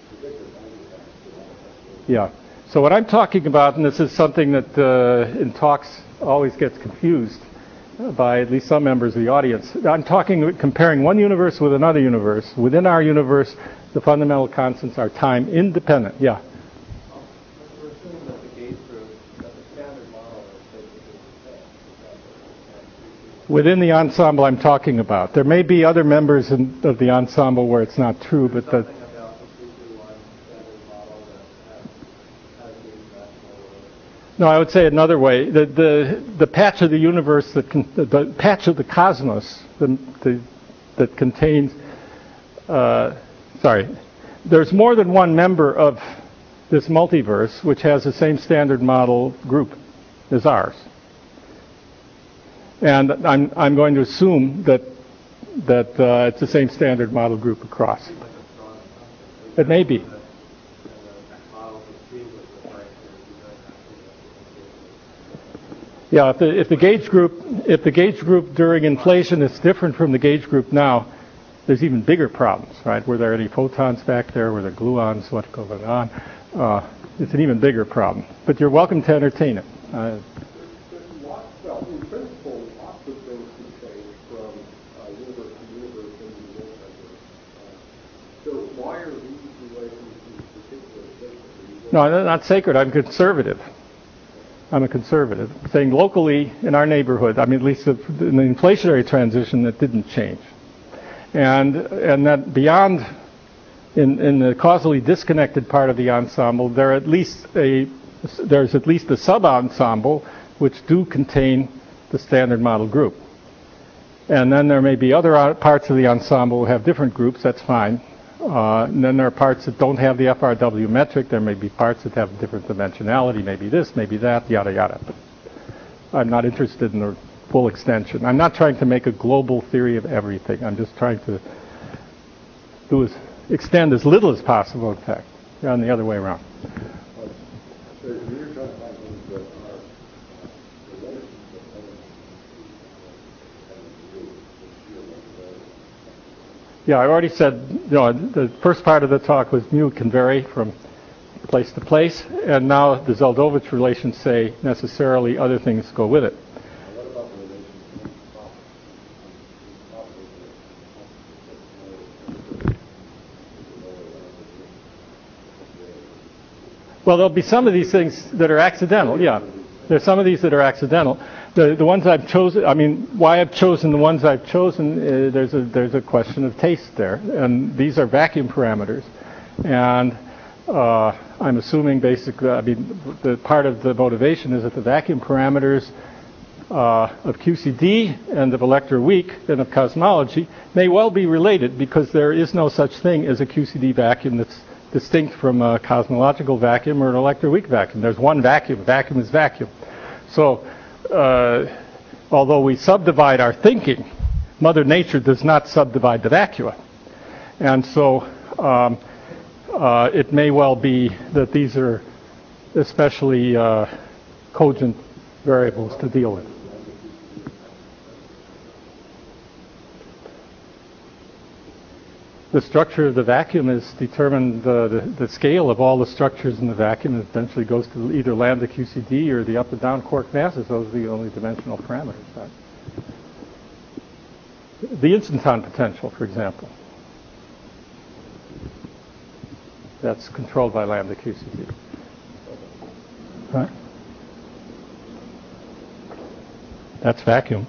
Yeah. So what I'm talking about, and this is something that uh, in talks always gets confused by at least some members of the audience, I'm talking comparing one universe with another universe. Within our universe, the fundamental constants are time independent. Yeah. Within the ensemble I'm talking about. There may be other members in, of the ensemble where it's not true, but the... No, I would say another way. The the, the patch of the universe, that con, the, the patch of the cosmos the, the, that contains... Uh, sorry. There's more than one member of this multiverse which has the same standard model group as ours. And I'm I'm going to assume that that uh, it's the same standard model group across. It may be. Yeah, if the if the gauge group if the gauge group during inflation is different from the gauge group now, there's even bigger problems, right? Were there any photons back there? Were there gluons? What's going on? Uh, it's an even bigger problem. But you're welcome to entertain it. Uh, Well, in principle, lots of things can change from uh, universe to universe into the multiverse. Uh, so why are these relations particularly sacred? No, I'm not sacred. I'm conservative. I'm a conservative. Saying locally in our neighborhood, I mean, at least in the inflationary transition, that didn't change. And and that beyond, in, in the causally disconnected part of the ensemble, there are at least a there's at least a sub-ensemble which do contain the standard model group. And then there may be other parts of the ensemble who have different groups, that's fine. Uh, and then there are parts that don't have the F R W metric, there may be parts that have different dimensionality, maybe this, maybe that, yada yada. But I'm not interested in the full extension. I'm not trying to make a global theory of everything. I'm just trying to do is extend as little as possible, in fact, and the other way around. So you're trying to find things that are related to Yeah, I already said, you know, the first part of the talk was mu can vary from place to place, and now the Zeldovich relations say necessarily other things go with it. what about the relation Well, there'll be some of these things that are accidental, yeah. There's some of these that are accidental. The the ones I've chosen, I mean, why I've chosen the ones I've chosen, uh, there's a there's a question of taste there. And these are vacuum parameters. And uh, I'm assuming basically, I mean, the part of the motivation is that the vacuum parameters uh, of Q C D and of electroweak and of cosmology may well be related, because there is no such thing as a Q C D vacuum that's distinct from a cosmological vacuum or an electroweak vacuum. There's one vacuum. Vacuum is vacuum. So uh, although we subdivide our thinking, Mother Nature does not subdivide the vacua. And so um, uh, it may well be that these are especially uh, cogent variables to deal with. The structure of the vacuum is determined, uh, the, the scale of all the structures in the vacuum eventually goes to either lambda Q C D or the up and down quark masses. Those are the only dimensional parameters. Right? The instanton potential, for example, that's controlled by lambda Q C D. Right? That's vacuum.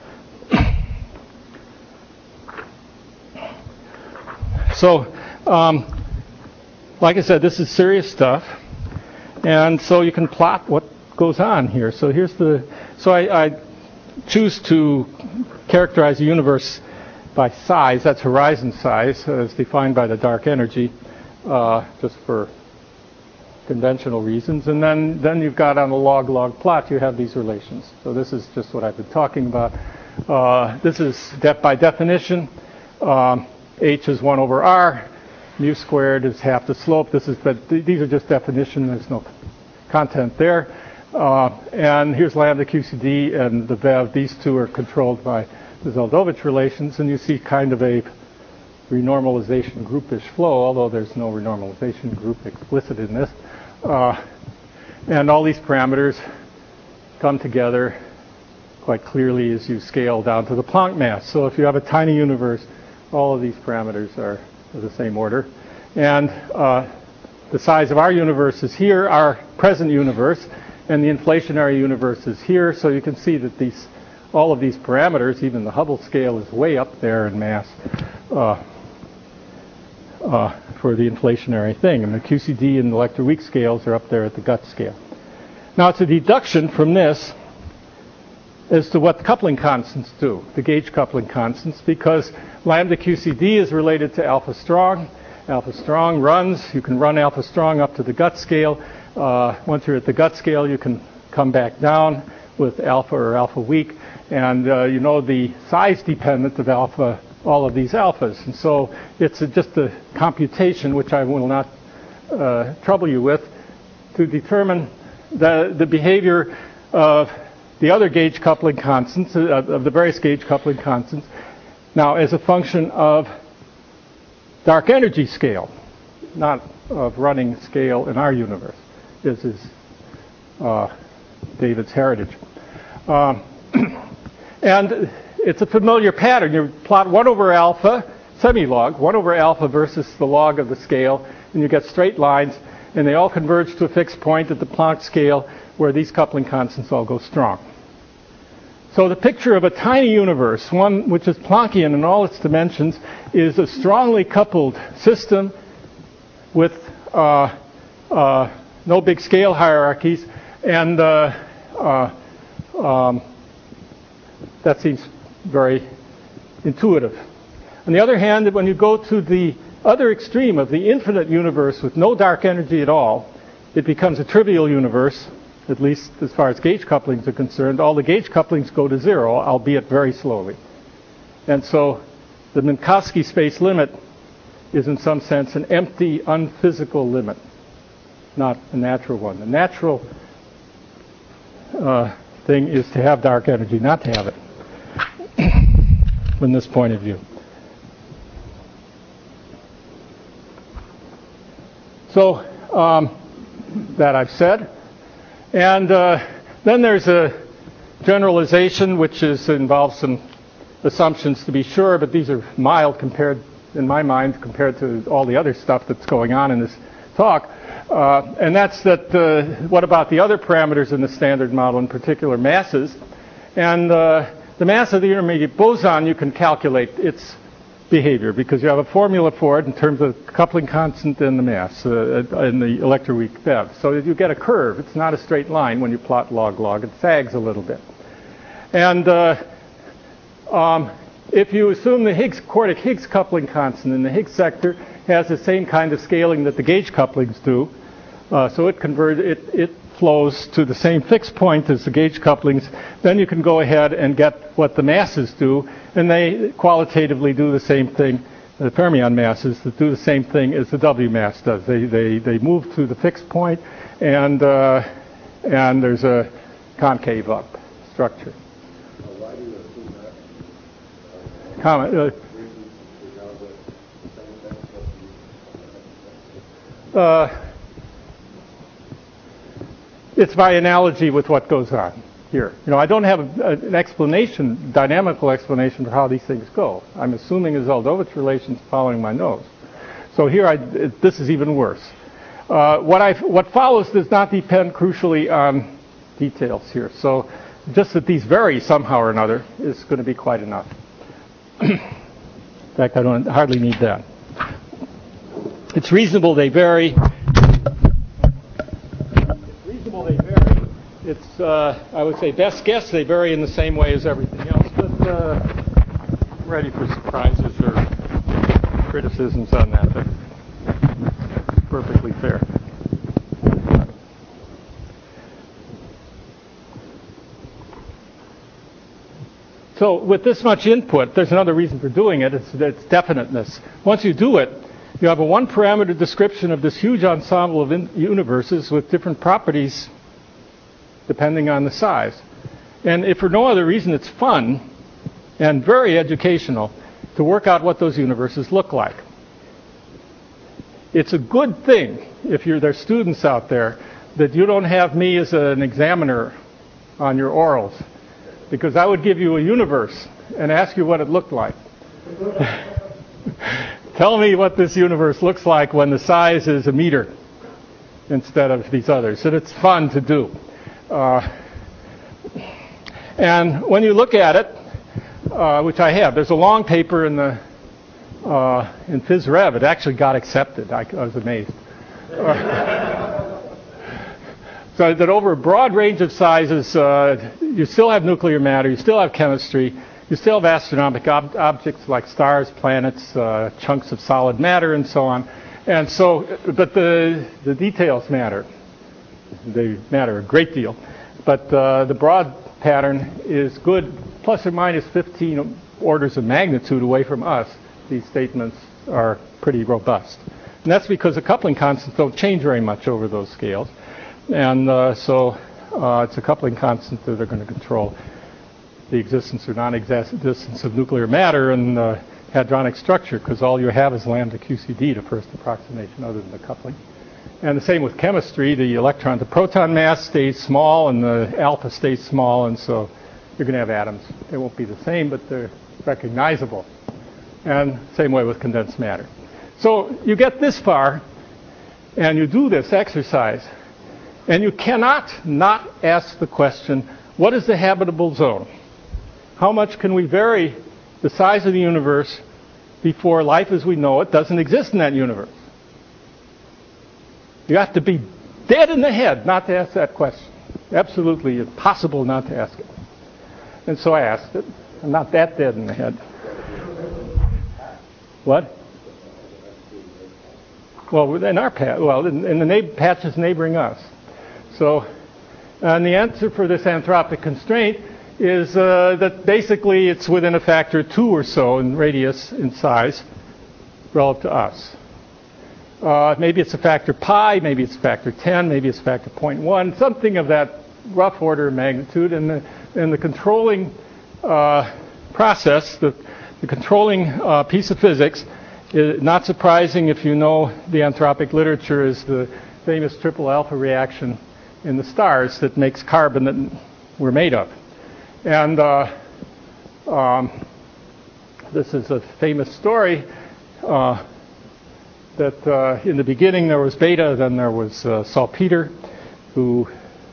So, um, like I said, this is serious stuff, and so you can plot what goes on here. So here's the. So I, I choose to characterize the universe by size. That's horizon size, as defined by the dark energy, uh, just for conventional reasons. And then then you've got on a log-log plot, you have these relations. So this is just what I've been talking about. Uh, this is def- by definition. Um, H is one over R, mu squared is half the slope. This is, but th- these are just definition. There's no content there. Uh, and here's lambda Q C D and the V E V. These two are controlled by the Zeldovich relations, and you see kind of a renormalization groupish flow, although there's no renormalization group explicit in this. Uh, and all these parameters come together quite clearly as you scale down to the Planck mass. So if you have a tiny universe, all of these parameters are of the same order. And uh, the size of our universe is here, our present universe, and the inflationary universe is here. So you can see that these, all of these parameters, even the Hubble scale, is way up there in mass uh, uh, for the inflationary thing. And the Q C D and the electroweak scales are up there at the gut scale. Now, it's a deduction from this as to what the coupling constants do, the gauge coupling constants, because lambda Q C D is related to alpha strong. Alpha strong runs. You can run alpha strong up to the gut scale. Uh, once you're at the gut scale, you can come back down with alpha or alpha weak. And uh, you know the size dependent of alpha, all of these alphas. And so it's a, just a computation, which I will not uh, trouble you with, to determine the, the behavior of the other gauge coupling constants, uh, of the various gauge coupling constants, now as a function of dark energy scale, not of running scale in our universe. This is uh, David's heritage. Um, and it's a familiar pattern. You plot one over alpha, semi-log, one over alpha versus the log of the scale, and you get straight lines, and they all converge to a fixed point at the Planck scale where these coupling constants all go strong. So the picture of a tiny universe, one which is Planckian in all its dimensions, is a strongly coupled system with uh, uh, no big scale hierarchies, and uh, uh, um, that seems very intuitive. On the other hand, when you go to the other extreme of the infinite universe with no dark energy at all, it becomes a trivial universe, at least as far as gauge couplings are concerned, all the gauge couplings go to zero, albeit very slowly. And so the Minkowski space limit is in some sense an empty, unphysical limit, not a natural one. The natural uh, thing is to have dark energy, not to have it, from this point of view. So um, that I've said. And uh, then there's a generalization which is involves some assumptions to be sure, but these are mild compared, in my mind, compared to all the other stuff that's going on in this talk. Uh, and that's that, uh, what about the other parameters in the standard model, in particular masses? And uh, the mass of the intermediate boson, you can calculate its behavior because you have a formula for it in terms of coupling constant and the mass uh, in the electroweak B E V. So you get a curve. It's not a straight line when you plot log-log. It sags a little bit. And uh, um, if you assume the Higgs quartic Higgs coupling constant in the Higgs sector has the same kind of scaling that the gauge couplings do, uh, so it converts it, it flows to the same fixed point as the gauge couplings, then you can go ahead and get what the masses do, and they qualitatively do the same thing, the fermion masses that do the same thing as the W mass does. They they they move to the fixed point, and uh, and there's a concave up structure. Why do you assume that? Comment. Uh, Uh, it's by analogy with what goes on here. You know, I don't have a, a, an explanation, dynamical explanation for how these things go. I'm assuming a Zeldovich relation's following my nose. So here, I, it, this is even worse. Uh, what, I, what follows does not depend crucially on details here. So just that these vary somehow or another is going to be quite enough. In fact, I don't hardly need that. It's reasonable they vary. It's reasonable they vary. It's, uh, I would say, best guess they vary in the same way as everything else, but uh, I'm ready for surprises or criticisms on that. That's perfectly fair. So with this much input, there's another reason for doing it. It's, it's definiteness. Once you do it, you have a one-parameter description of this huge ensemble of in- universes with different properties depending on the size. And if for no other reason, it's fun and very educational to work out what those universes look like. It's a good thing, if you're there's students out there, that you don't have me as an examiner on your orals, because I would give you a universe and ask you what it looked like. Tell me what this universe looks like when the size is a meter instead of these others. And it's fun to do. Uh, and when you look at it, uh, which I have, there's a long paper in the uh, in PhysRev. It actually got accepted. I, I was amazed. Uh, so that over a broad range of sizes, uh, you still have nuclear matter, you still have chemistry, you still have astronomical ob- objects like stars, planets, uh, chunks of solid matter, and so on. And so, but the the details matter. They matter a great deal. But uh, the broad pattern is good, plus or minus fifteen orders of magnitude away from us. These statements are pretty robust. And that's because the coupling constants don't change very much over those scales. And uh, so uh, it's a coupling constant that are going to control the existence or non-existence of nuclear matter and uh, hadronic structure, because all you have is lambda Q C D to first approximation other than the coupling. And the same with chemistry. The electron to proton mass stays small and the alpha stays small, and so you're going to have atoms. They won't be the same, but they're recognizable. And same way with condensed matter. So you get this far, and you do this exercise, and you cannot not ask the question, what is the habitable zone? How much can we vary the size of the universe before life as we know it doesn't exist in that universe? You have to be dead in the head not to ask that question. Absolutely impossible not to ask it. And so I asked it. I'm not that dead in the head. What? Well, in our patch, well, in, in the na- patches neighboring us. So And the answer for this anthropic constraint is uh, that basically it's within a factor two or so in radius, in size, relative to us. Uh, maybe it's a factor pi, maybe it's a factor ten, maybe it's a factor zero point one, something of that rough order of magnitude. And the, and the controlling uh, process, the, the controlling uh, piece of physics, is not surprising if you know the anthropic literature, is the famous triple alpha reaction in the stars that makes carbon that we're made of. And uh, um, this is a famous story uh, that uh, in the beginning there was beta, then there was uh, saltpeter, who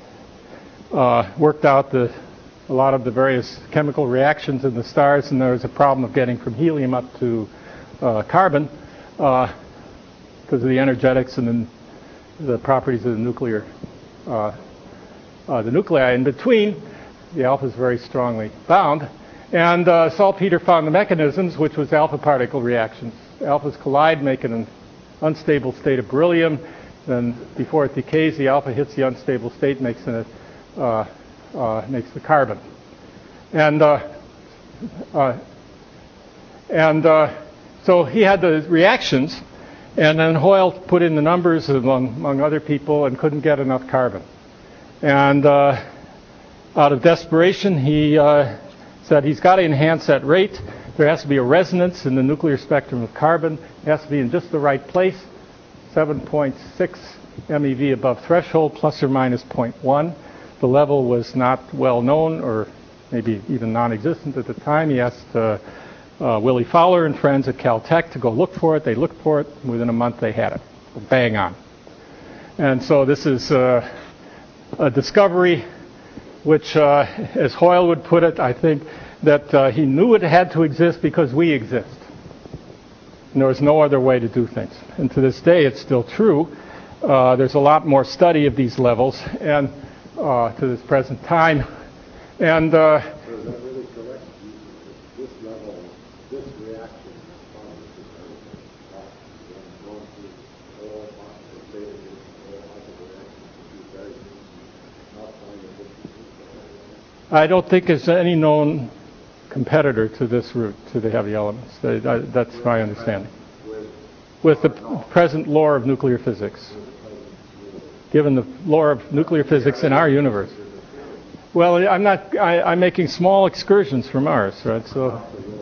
uh, worked out the, a lot of the various chemical reactions in the stars, and there was a problem of getting from helium up to uh, carbon uh, because of the energetics and the, the properties of the nuclear, uh, uh, the nuclei in between. The alpha is very strongly bound. And uh, saltpeter found the mechanisms, which was alpha particle reactions. Alphas collide, make an unstable state of beryllium. Then before it decays, the alpha hits the unstable state, makes, an, uh, uh, makes the carbon. And, uh, uh, and uh, so he had the reactions, and then Hoyle put in the numbers among, among other people and couldn't get enough carbon. And uh, out of desperation, he uh, said he's got to enhance that rate. There has to be a resonance in the nuclear spectrum of carbon. It has to be in just the right place, seven point six MeV above threshold, plus or minus zero point one. The level was not well known, or maybe even non-existent at the time. He asked uh, uh, Willie Fowler and friends at Caltech to go look for it. They looked for it. Within a month, they had it. Bang on. And so this is uh, a discovery which, uh, as Hoyle would put it, I think that uh, he knew it had to exist because we exist. And there was no other way to do things. And to this day, it's still true. Uh, there's a lot more study of these levels, and uh, to this present time. And uh, so is that really correct? This level, this reaction, going through all possible stages, all possible reactions, very not finding it. I don't think there's any known competitor to this route, to the heavy elements. They, I, that's my understanding. With the present law of nuclear physics, given the law of nuclear physics in our universe. Well, I'm not. I, I'm making small excursions from ours, right? So,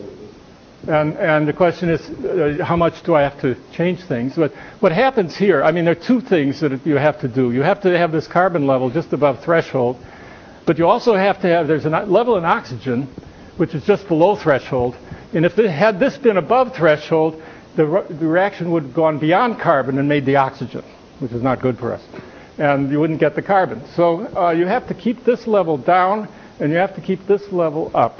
and and the question is, uh, how much do I have to change things? But what happens here? I mean, there are two things that you have to do. You have to have this carbon level just above threshold, but you also have to have. There's a level in oxygen, which is just below threshold, and if it had this been above threshold, the, re- the reaction would have gone beyond carbon and made the oxygen, which is not good for us. And you wouldn't get the carbon. So uh, you have to keep this level down, and you have to keep this level up.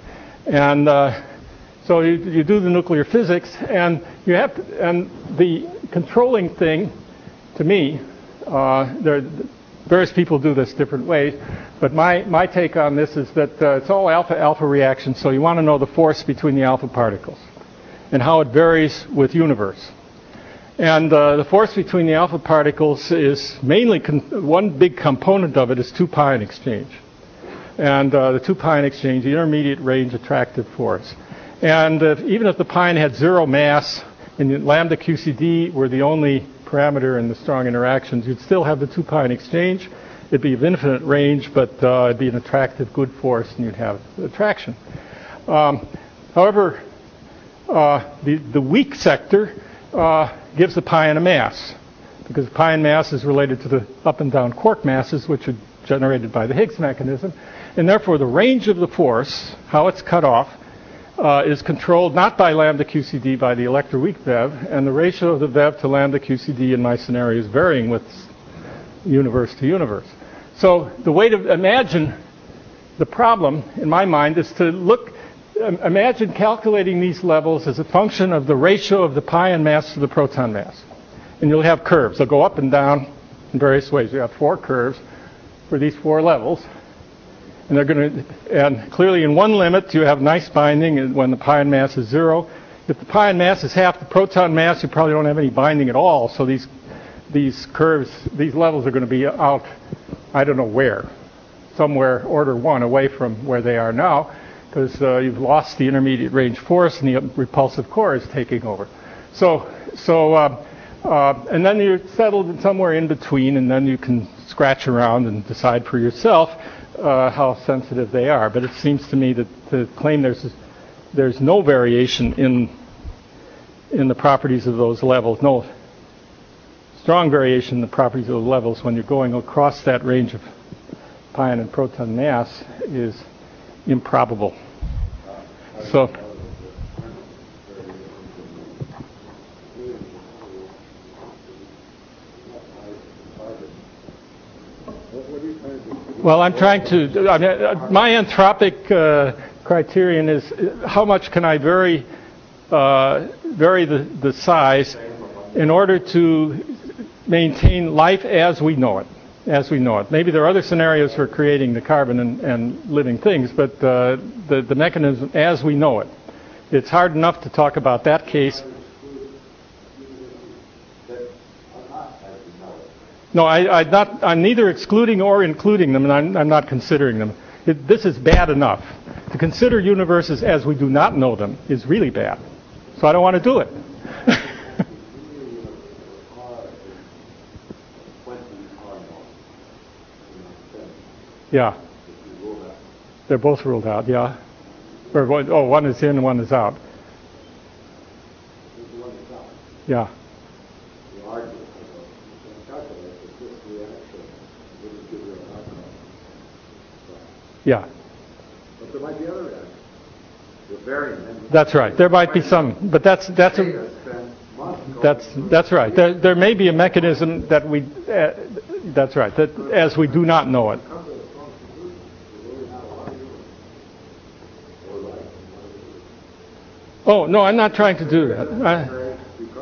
And uh, so you, you do the nuclear physics, and you have to, and the controlling thing, to me, uh, there, various people do this different ways, but my, my take on this is that uh, it's all alpha-alpha reactions, so you want to know the force between the alpha particles and how it varies with universe. And uh, the force between the alpha particles is mainly, con- one big component of it is two pi exchange. And uh, the two pi exchange, the intermediate range attractive force. And uh, even if the pi had zero mass and lambda Q C D were the only parameter in the strong interactions, you'd still have the two pi exchange. It'd be of infinite range, but uh, it'd be an attractive good force, and you'd have attraction. Um, however, uh, the, the weak sector uh, gives the pion a mass, because pion mass is related to the up and down quark masses, which are generated by the Higgs mechanism, and therefore the range of the force, how it's cut off, uh, is controlled not by lambda Q C D, by the electroweak V E V, and the ratio of the V E V to lambda Q C D in my scenario is varying with universe to universe. So the way to imagine the problem, in my mind, is to look, imagine calculating these levels as a function of the ratio of the pion mass to the proton mass. And you'll have curves. They'll go up and down in various ways. You have four curves for these four levels. And they're going to, and clearly in one limit you have nice binding when the pion mass is zero. If the pion mass is half the proton mass, you probably don't have any binding at all. So these these curves, these levels are going to be out I don't know where, somewhere order one away from where they are now, because uh, you've lost the intermediate range force and the repulsive core is taking over. So, so, uh, uh, and then you're settled somewhere in between, and then you can scratch around and decide for yourself uh, how sensitive they are. But it seems to me that to claim there's there's no variation in in the properties of those levels, no strong variation in the properties of the levels when you're going across that range of pion and proton mass is improbable. So, well, I'm trying to, I mean, my anthropic uh, criterion is how much can I vary, uh, vary the, the size in order to maintain life as we know it, as we know it. Maybe there are other scenarios for creating the carbon and, and living things, but uh, the, the mechanism as we know it. It's hard enough to talk about that case. No, I, I'm, not, I'm neither excluding or including them, and I'm, I'm not considering them. It, this is bad enough. To consider universes as we do not know them is really bad. So I don't want to do it. Yeah. They're both ruled out, yeah. Or, oh, one is in and one is out. Yeah. Yeah. But there might be other reactions. You're varying. That's right. There might be some, but that's that's a that's that's right. There there may be a mechanism that we uh, that's right. That as we do not know it. Oh no, I'm not trying to do that. I,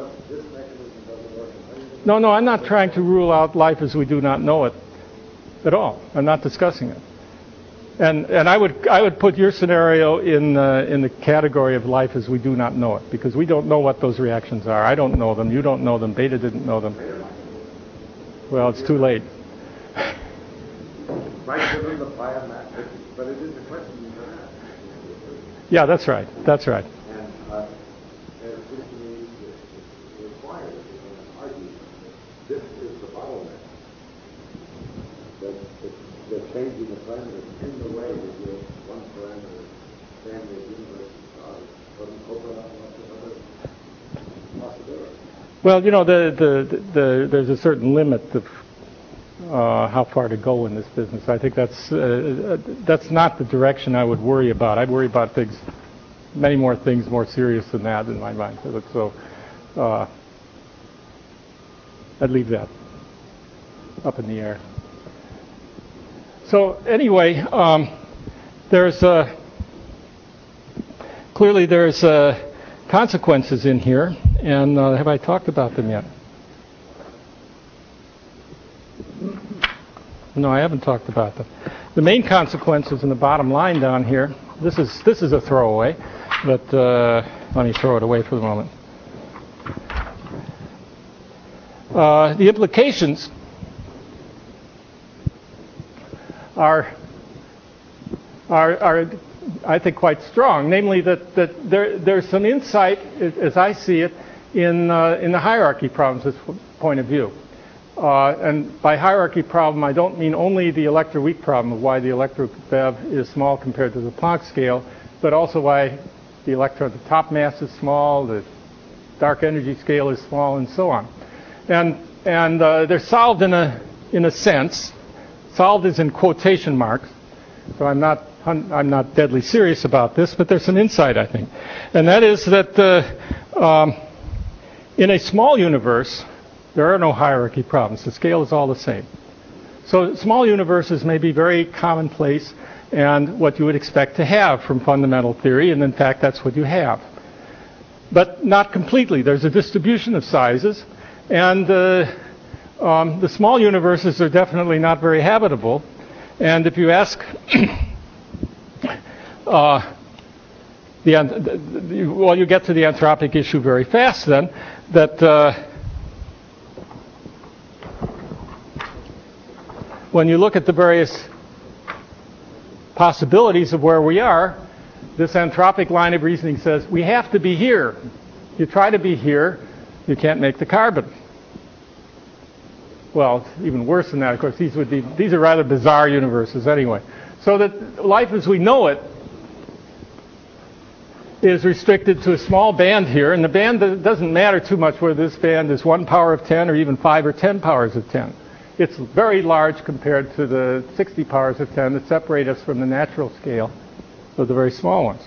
no, no, I'm not trying to rule out life as we do not know it at all. I'm not discussing it. And and I would I would put your scenario in uh, in the category of life as we do not know it, because we don't know what those reactions are. I don't know them. You don't know them. Beta didn't know them. Well, it's too late. Yeah, that's right. That's right. They're changing the parameters in the way that your one parameter family of universes are, doesn't open up lots of other possibilities. Well, you know, the, the, the, the, there's a certain limit of uh, how far to go in this business. I think that's uh, that's not the direction I would worry about. I'd worry about things, many more things more serious than that in my mind. So uh, I'd leave that up in the air. So anyway, um, there's uh, clearly there's uh, consequences in here, and uh, have I talked about them yet? No, I haven't talked about them. The main consequences in the bottom line down here. This is this is a throwaway, but uh, let me throw it away for the moment. Uh, the implications are, are, are, I think, quite strong. Namely, that, that there, there's some insight, as I see it, in, uh, in the hierarchy problems' point of view. Uh, and by hierarchy problem, I don't mean only the electroweak problem of why the electrobev is small compared to the Planck scale, but also why the electron, the top mass is small, the dark energy scale is small, and so on. And, and uh, they're solved in a, in a sense. Solved is in quotation marks, so I'm not I'm not deadly serious about this, but there's some insight, I think, and that is that uh, um, in a small universe there are no hierarchy problems. The scale is all the same. So small universes may be very commonplace and what you would expect to have from fundamental theory, and in fact that's what you have. But not completely. There's a distribution of sizes, and uh, Um, the small universes are definitely not very habitable, and if you ask, uh, the, the, well, you get to the anthropic issue very fast. Then that uh, when you look at the various possibilities of where we are, this anthropic line of reasoning says we have to be here. You try to be here, you can't make the carbon. Well, it's even worse than that. Of course, these would be these are rather bizarre universes anyway. So that life as we know it is restricted to a small band here, and the band doesn't matter too much whether this band is one power of ten or even five or ten powers of ten. It's very large compared to the sixty powers of ten that separate us from the natural scale of the very small ones.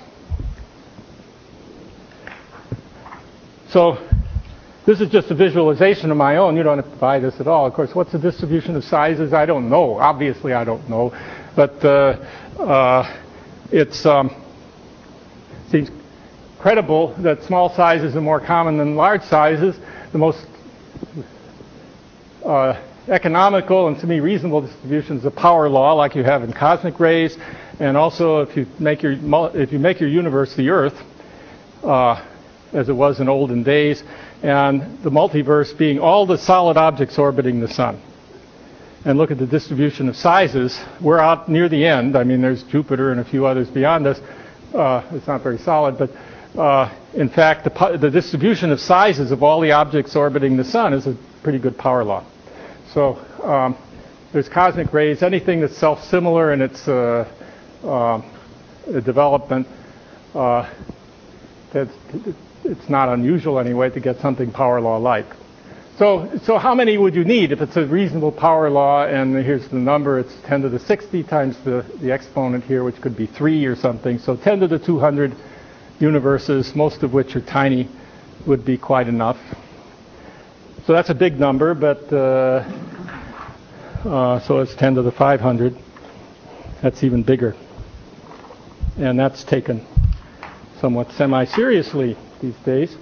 So this is just a visualization of my own. You don't have to buy this at all. Of course, what's the distribution of sizes? I don't know. Obviously, I don't know. But uh, uh, it's um, seems credible that small sizes are more common than large sizes. The most uh, economical and to me reasonable distribution is a power law, like you have in cosmic rays, and also if you make your if you make your universe the Earth, uh, as it was in olden days, and the multiverse being all the solid objects orbiting the sun. And look at the distribution of sizes. We're out near the end. I mean, there's Jupiter and a few others beyond us. Uh, it's not very solid, but uh, in fact, the, the distribution of sizes of all the objects orbiting the sun is a pretty good power law. So um, there's cosmic rays. Anything that's self-similar in its uh, uh, development, uh, that's, it's not unusual anyway to get something power law-like. So, so how many would you need if it's a reasonable power law? And here's the number. It's ten to the sixty times the, the exponent here, which could be three or something. So ten to the two hundred universes, most of which are tiny, would be quite enough. So that's a big number, but uh, uh, so it's ten to the five hundred. That's even bigger. And that's taken somewhat semi-seriously these days.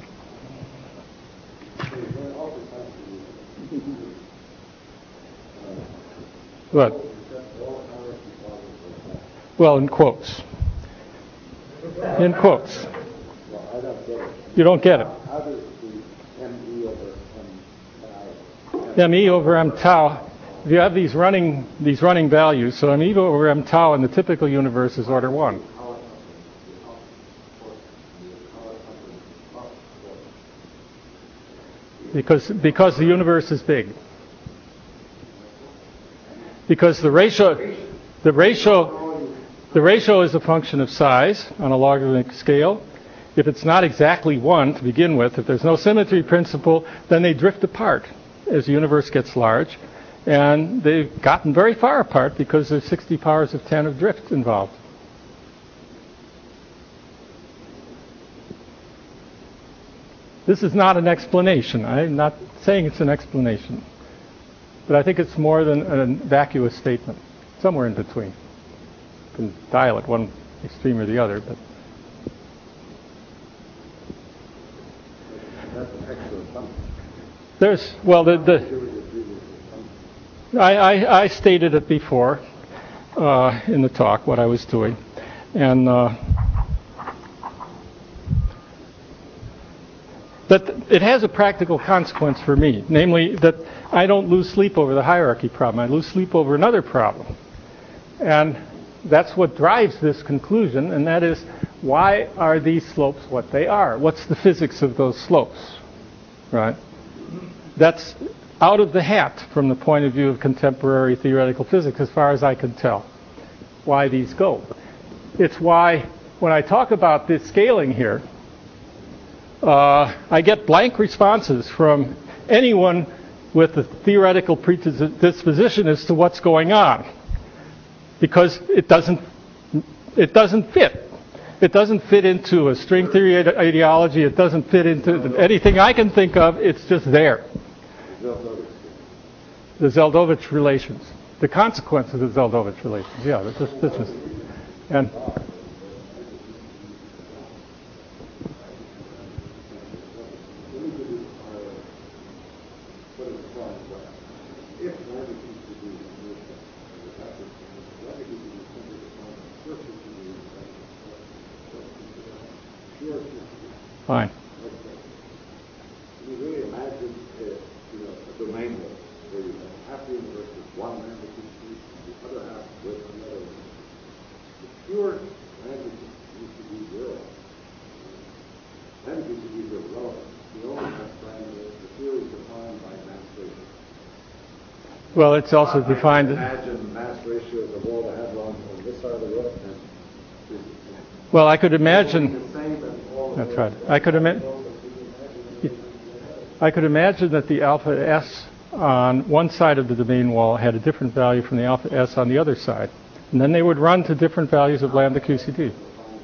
What? Well, in quotes. In quotes. You don't get it. M E over M tau. If you have these running these running values, so M E over M tau in the typical universe is order one. Because because the universe is big. Because the ratio, the ratio, the ratio is a function of size on a logarithmic scale. If it's not exactly one to begin with, if there's no symmetry principle, then they drift apart as the universe gets large, and they've gotten very far apart because there's sixty powers of ten of drift involved. This is not an explanation. I'm not saying it's an explanation. But I think it's more than a vacuous statement, somewhere in between. You can dial it one extreme or the other, but there's well the the I I, I stated it before uh, in the talk what I was doing, and uh, that it has a practical consequence for me, namely that I don't lose sleep over the hierarchy problem. I lose sleep over another problem. And that's what drives this conclusion, and that is, why are these slopes what they are? What's the physics of those slopes? Right? That's out of the hat from the point of view of contemporary theoretical physics, as far as I can tell, why these go. It's why, when I talk about this scaling here, Uh, I get blank responses from anyone with a theoretical predisposition as to what's going on, because it doesn't it doesn't fit. It doesn't fit into a string theory ideology. It doesn't fit into anything I can think of. It's just there. The Zeldovich relations, the consequence of the Zeldovich relations. Yeah, this is this is and. Fine. Can you really imagine, uh, you know, a domain where you have half the universe is one dimension, Well, it's also I defined. can imagine mass ratio of the wall to have on, on this side of the roof. And Well, I could imagine. the same as all the That's way right. down. I could imagine. Well, if you imagine it, I could imagine that the alpha S on one side of the domain wall had a different value from the alpha S on the other side. And then they would run to different values of lambda Q C D.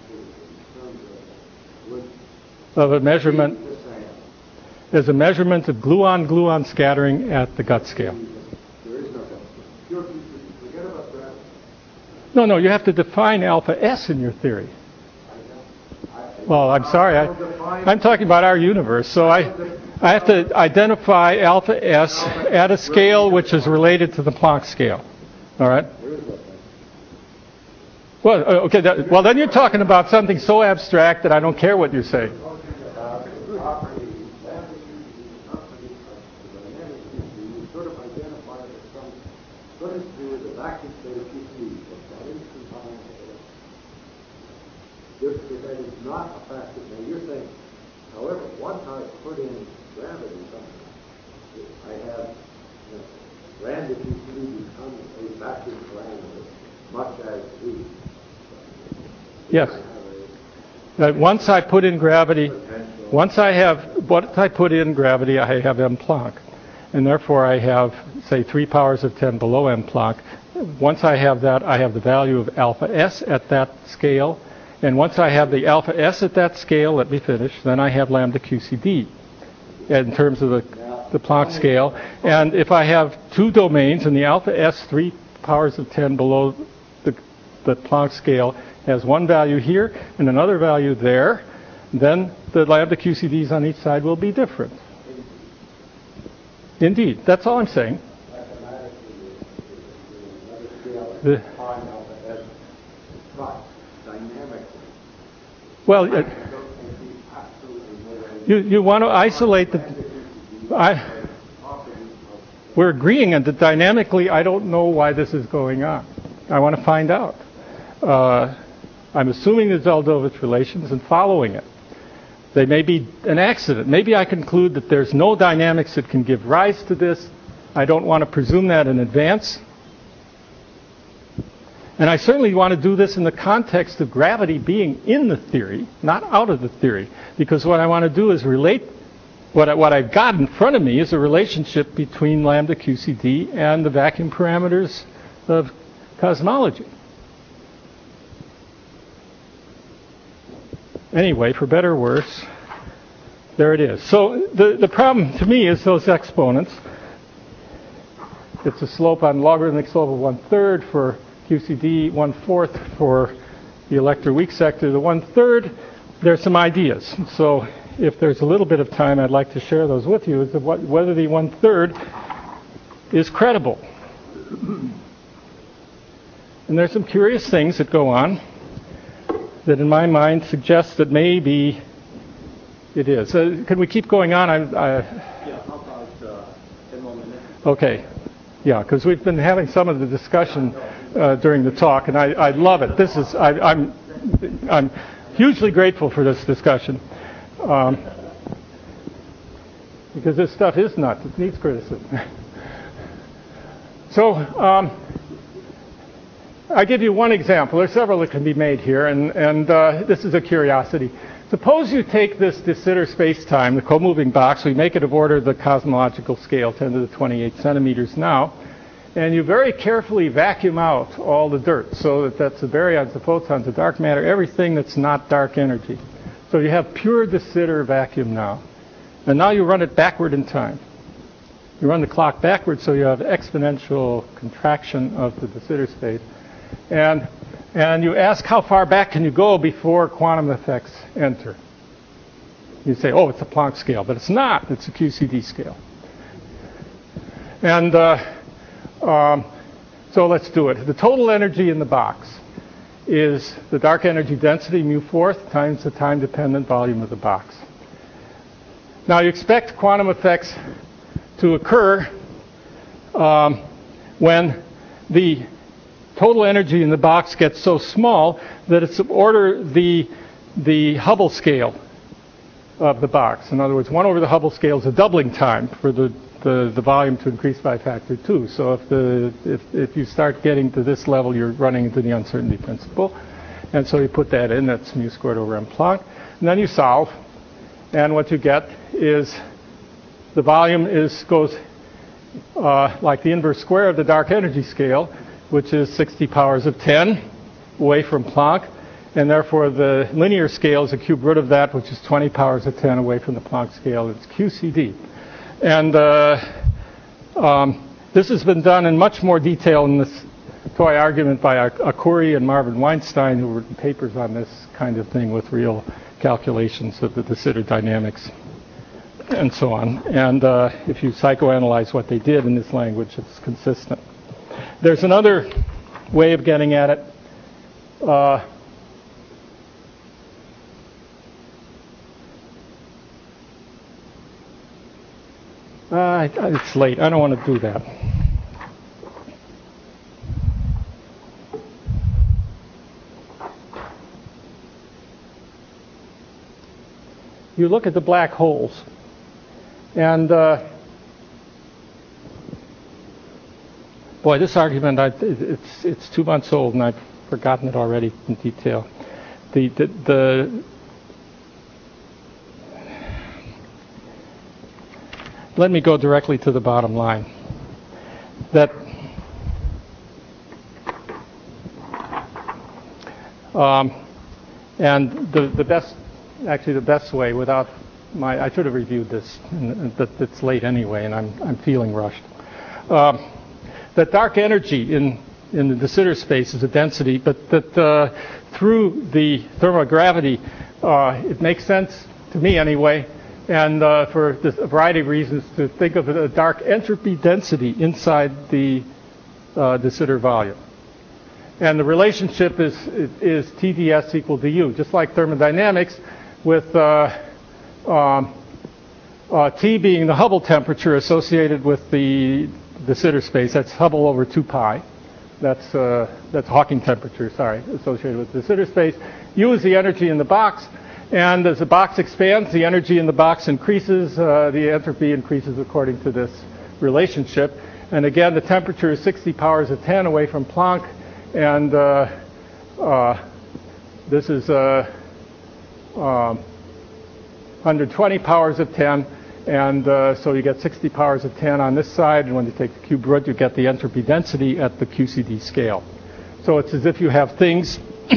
Of a measurement, as a measurement of gluon-gluon scattering at the gut scale. There is no doubt. Pure Q C D. Forget about gravity. No, no, you have to define alpha S in your theory. Well, I'm sorry, I, I'm talking about our universe, so I, I have to identify alpha S at a scale which is related to the Planck scale. All right? Well, uh, okay. That, well, then you're talking about something so abstract that I don't care what you're saying. If that is not a factor, now you're saying, however, once I put in gravity, I have you know, lambda Q C D becomes a vacuum parameter, much as V. Yes. Uh, once I put in gravity, once I have, once I put in gravity, I have M Planck. And therefore I have, say, three powers of ten below M Planck. Once I have that, I have the value of alpha S at that scale. And once I have the alpha S at that scale, let me finish, then I have lambda Q C D in terms of the, the Planck scale. And if I have two domains and the alpha S, three powers of ten below the, the Planck scale, has one value here and another value there, then the lambda Q C Ds on each side will be different. Indeed, that's all I'm saying. The, well, uh, you, you want to isolate the... I, we're agreeing that dynamically I don't know why this is going on. I want to find out. Uh, I'm assuming the Zeldovich relations and following it. They may be an accident. Maybe I conclude that there's no dynamics that can give rise to this. I don't want to presume that in advance. And I certainly want to do this in the context of gravity being in the theory, not out of the theory. Because what I want to do is relate, what, I, what I've got in front of me is a relationship between lambda Q C D and the vacuum parameters of cosmology. Anyway, for better or worse, there it is. So the, the problem to me is those exponents. It's a slope on logarithmic slope of one-third for Q C D, one-fourth for the electroweak sector. The one-third, there's some ideas. So if there's a little bit of time, I'd like to share those with you, is of what, whether the one-third is credible. And there's some curious things that go on that in my mind suggests that maybe it is. Uh, can we keep going on? I, I, Yeah, how about uh, ten more minutes? okay. Yeah, because we've been having some of the discussion uh, during the talk, and I, I love it. This is I, I'm I'm hugely grateful for this discussion um, because this stuff is nuts. It needs criticism. So um, I give you one example. There are several that can be made here, and and uh, this is a curiosity. Suppose you take this de Sitter space-time, the co-moving box, we make it of order the cosmological scale, ten to the twenty-eight centimeters now, and you very carefully vacuum out all the dirt, so that that's the baryons, the photons, the dark matter, everything that's not dark energy. So you have pure de Sitter vacuum now. And now you run it backward in time. You run the clock backward, so you have exponential contraction of the de Sitter space. And And you ask how far back can you go before quantum effects enter. You say, oh, it's a Planck scale. But it's not. It's a Q C D scale. And uh, um, so let's do it. The total energy in the box is the dark energy density, mu fourth, times the time-dependent volume of the box. Now, you expect quantum effects to occur um, when the total energy in the box gets so small that it's order the the Hubble scale of the box. In other words, one over the Hubble scale is a doubling time for the the, the volume to increase by a factor of two. So if, the, if, if you start getting to this level, you're running into the uncertainty principle. And so you put that in, that's mu squared over m Planck. And then you solve, and what you get is the volume is goes uh, like the inverse square of the dark energy scale, which is sixty powers of ten away from Planck. And therefore, the linear scale is a cube root of that, which is twenty powers of ten away from the Planck scale. It's Q C D. And uh, um, this has been done in much more detail in this toy argument by Akuri and Marvin Weinstein, who wrote papers on this kind of thing with real calculations of the de Sitter dynamics and so on. And uh, if you psychoanalyze what they did in this language, it's consistent. There's another way of getting at it. Uh, Uh, it's late. I don't want to do that. You look at the black holes, and uh, boy, this argument, I, it's it's two months old, and I've forgotten it already in detail. The the, the Let me go directly to the bottom line. That um, and the the best, actually the best way, without my, I should have reviewed this, but it's late anyway, and I'm I'm feeling rushed. Um, that dark energy in in the de Sitter space is a density, but that uh, through the thermogravity, uh, it makes sense to me anyway. And uh, for this, a variety of reasons, to think of a dark entropy density inside the uh, de Sitter volume. And the relationship is is T ds equal to U, just like thermodynamics, with uh, um, uh, T being the Hubble temperature associated with the de Sitter space. That's Hubble over two pi. That's uh, that's Hawking temperature, sorry, associated with the de Sitter space. U is the energy in the box. And as the box expands, the energy in the box increases. Uh, the entropy increases according to this relationship. And again, the temperature is sixty powers of ten away from Planck. And uh, uh, this is uh, um, one hundred twenty powers of ten. And uh, so you get sixty powers of ten on this side. And when you take the cube root, you get the entropy density at the Q C D scale. So it's as if you have things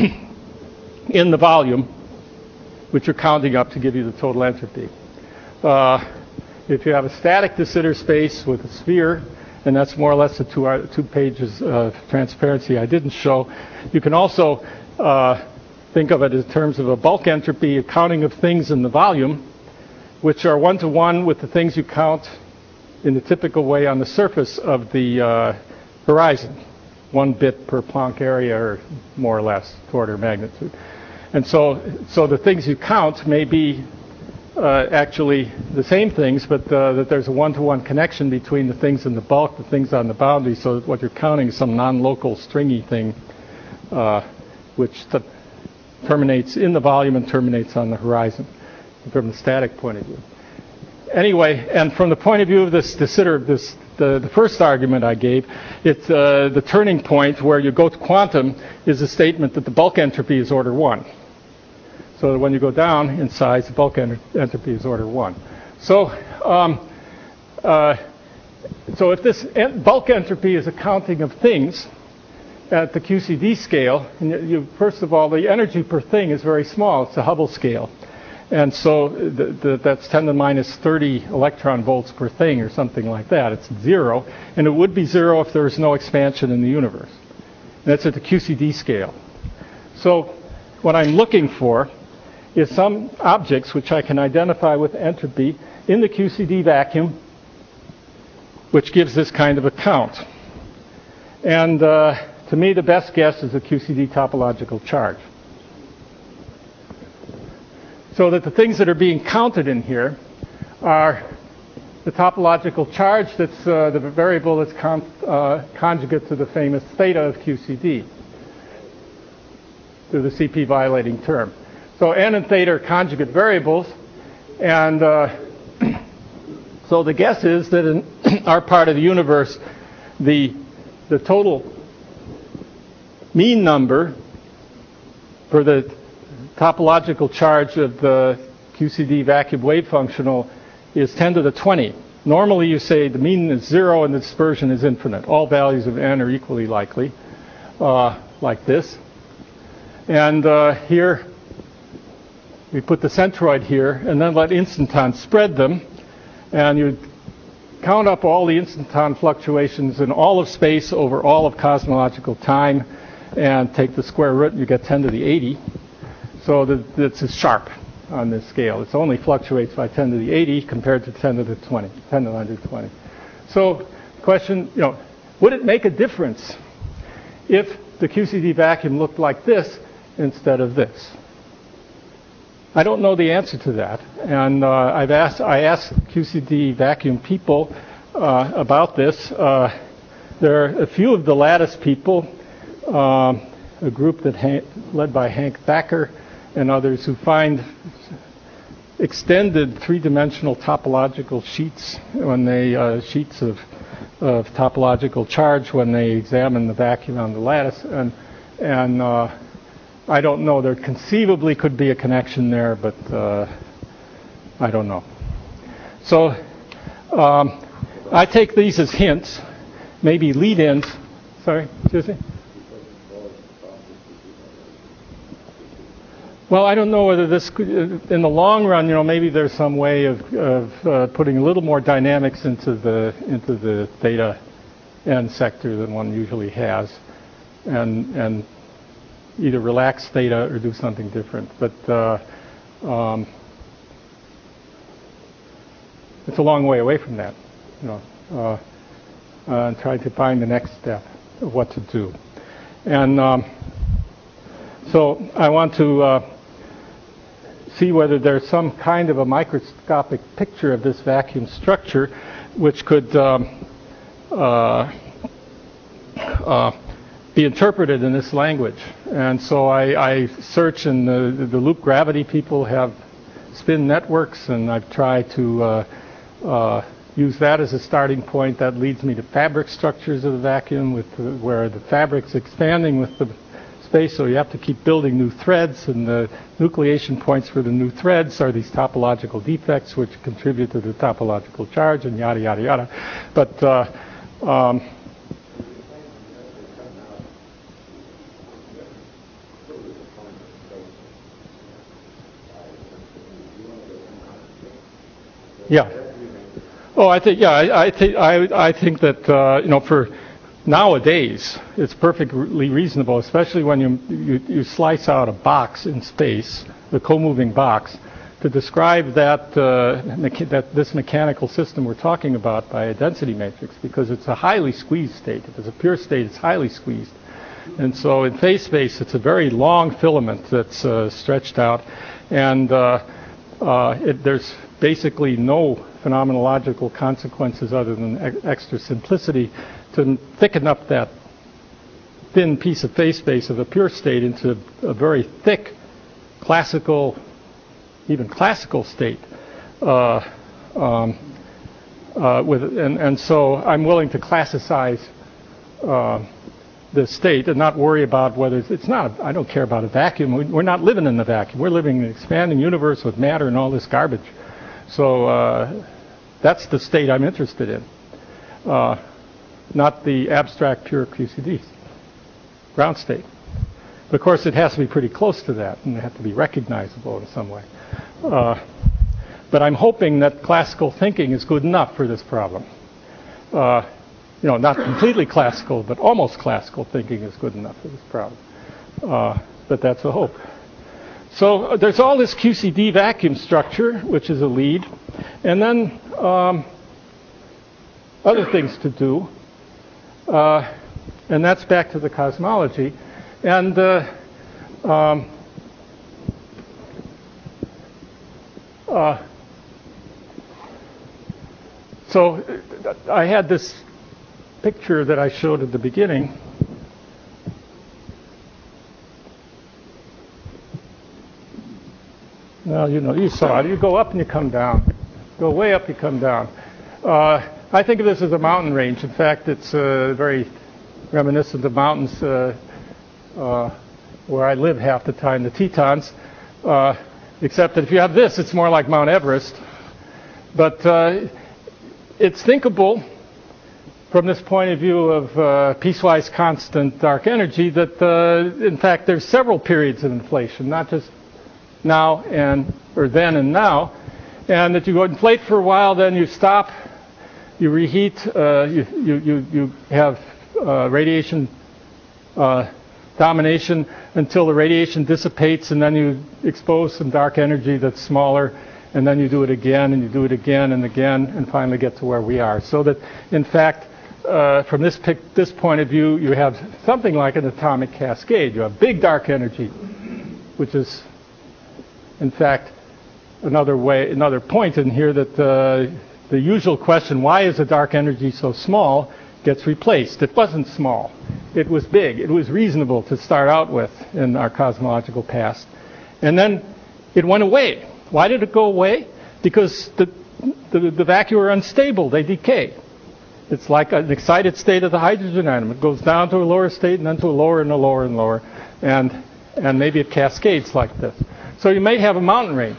in the volume which are counting up to give you the total entropy. Uh, if you have a static de Sitter space with a sphere, and that's more or less the two, uh, two pages of transparency I didn't show, you can also uh, think of it in terms of a bulk entropy, a counting of things in the volume, which are one-to-one with the things you count in the typical way on the surface of the uh, horizon, one bit per Planck area, or more or less, to order of magnitude. And so, so the things you count may be uh, actually the same things, but uh, that there's a one-to-one connection between the things in the bulk, the things on the boundary, so that what you're counting is some non-local stringy thing, uh, which t- terminates in the volume and terminates on the horizon, from the static point of view. Anyway, and from the point of view of this de Sitter, this the, the first argument I gave, it's uh, the turning point where you go to quantum is a statement that the bulk entropy is order one. So that when you go down in size, the bulk ent- entropy is order one. So, um, uh, so if this en- bulk entropy is a counting of things at the Q C D scale, and you, you, first of all, the energy per thing is very small. It's a Hubble scale. And so the, the, that's ten to the minus thirty electron volts per thing or something like that. It's zero. And it would be zero if there was no expansion in the universe. And that's at the Q C D scale. So what I'm looking for is some objects which I can identify with entropy in the Q C D vacuum, which gives this kind of a count. And uh, to me, the best guess is a Q C D topological charge. So that the things that are being counted in here are the topological charge, that's uh, the variable that's con- uh, conjugate to the famous theta of Q C D, to the C P violating term. So n and theta are conjugate variables, and uh, So the guess is that in our part of the universe, the, the total mean number for the topological charge of the Q C D vacuum wave functional is ten to the twenty. Normally you say the mean is zero and the dispersion is infinite. All values of n are equally likely, uh, like this. And uh, here we put the centroid here and then let instantons spread them. And you count up all the instanton fluctuations in all of space over all of cosmological time and take the square root and you get ten to the eighty. So that it's sharp on this scale. It only fluctuates by ten to the eighty compared to ten to the twenty, ten to the one hundred twenty. So question, you know, would it make a difference if the Q C D vacuum looked like this instead of this? I don't know the answer to that. And uh, I've asked, I asked Q C D vacuum people uh, about this. Uh, there are a few of the lattice people, um, a group that ha- led by Hank Thacker and others, who find extended three-dimensional topological sheets when they uh, sheets of, of topological charge when they examine the vacuum on the lattice, and and uh, I don't know. There conceivably could be a connection there, but uh, I don't know. So um, I take these as hints, maybe lead-ins. Sorry, excuse me. Well, I don't know whether this, in the long run, you know, maybe there's some way of, of uh, putting a little more dynamics into the into the theta n sector than one usually has, and and either relax theta or do something different. But uh, um, it's a long way away from that, you know. Uh, uh, and trying to find the next step of what to do, and um, so I want to. Uh, see whether there's some kind of a microscopic picture of this vacuum structure which could um, uh, uh, be interpreted in this language. And so I, I search, and the, the loop gravity people have spin networks, and I've tried to uh, uh, use that as a starting point. That leads me to fabric structures of the vacuum, with the, where the fabric's expanding with the space, so you have to keep building new threads, and the nucleation points for the new threads are these topological defects which contribute to the topological charge, and yada, yada, yada. But uh, um, yeah. Oh, I think, yeah, I, I think, I, I think that, uh, you know, for nowadays, it's perfectly reasonable, especially when you, you, you slice out a box in space, the co-moving box, to describe that, uh, mecha- that this mechanical system we're talking about by a density matrix, because it's a highly squeezed state. If it's a pure state, it's highly squeezed. And so in phase space, it's a very long filament that's uh, stretched out, and uh, uh, it, there's basically no phenomenological consequences other than e- extra simplicity to thicken up that thin piece of phase space of a pure state into a very thick classical, even classical state. Uh, um, uh, with and, and so I'm willing to classicize uh, the state and not worry about whether it's, it's not. A, I don't care about a vacuum. We, we're not living in the vacuum. We're living in an expanding universe with matter and all this garbage. So uh, that's the state I'm interested in. Uh, not the abstract pure Q C D ground state. But of course, it has to be pretty close to that, and it has to be recognizable in some way. Uh, but I'm hoping that classical thinking is good enough for this problem. Uh, you know, not completely classical, but almost classical thinking is good enough for this problem. Uh, but that's a hope. So uh, there's all this Q C D vacuum structure, which is a lead, and then um, other things to do. Uh, and that's back to the cosmology. And uh, um, uh, so I had this picture that I showed at the beginning. Well, you know, you saw it. You go up and you come down. Go way up, you come down. Uh, I think of this as a mountain range. In fact, it's uh, very reminiscent of mountains uh, uh, where I live half the time, the Tetons, uh, except that if you have this, it's more like Mount Everest. But uh, it's thinkable from this point of view of uh, piecewise constant dark energy that, uh, in fact, there's several periods of inflation, not just now and, or then and now, and that you go inflate for a while, then you stop, you reheat, uh, you, you, you, you have uh, radiation uh, domination until the radiation dissipates, and then you expose some dark energy that's smaller, and then you do it again, and you do it again and again, and finally get to where we are. So that, in fact, uh, from this, pic- this point of view, you have something like an atomic cascade. You have big dark energy, which is, in fact, another way, another point in here that uh, the usual question, why is the dark energy so small, gets replaced. It wasn't small. It was big. It was reasonable to start out with in our cosmological past. And then it went away. Why did it go away? Because the, the, the vacua are unstable. They decay. It's like an excited state of the hydrogen atom. It goes down to a lower state and then to a lower and a lower and lower. And, and maybe it cascades like this. So you may have a mountain range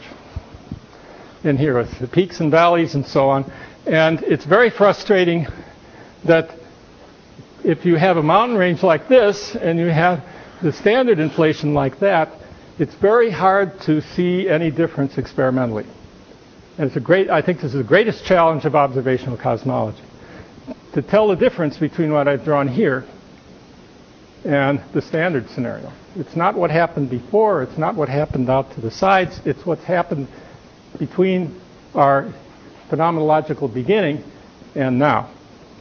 in here with the peaks and valleys and so on. And it's very frustrating that if you have a mountain range like this and you have the standard inflation like that, it's very hard to see any difference experimentally. And it's a great, I think this is the greatest challenge of observational cosmology, to tell the difference between what I've drawn here and the standard scenario. It's not what happened before, it's not what happened out to the sides, it's what's happened between our phenomenological beginning and now.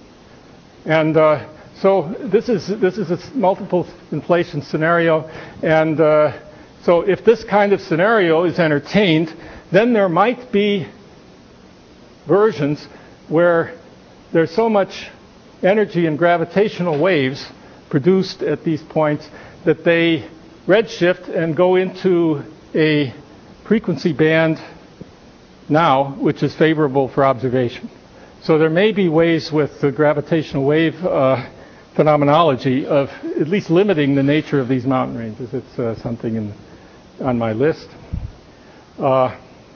And uh, so this is this is a multiple inflation scenario, and uh, so if this kind of scenario is entertained, then there might be versions where there's so much energy in gravitational waves produced at these points that they redshift and go into a frequency band now which is favorable for observation. So there may be ways with the gravitational wave uh, phenomenology of at least limiting the nature of these mountain ranges. It's uh, something in, on my list. Uh,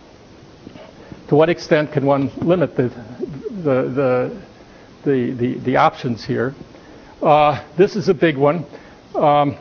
to what extent can one limit the the the the, the, the options here? Uh, this is a big one. Um,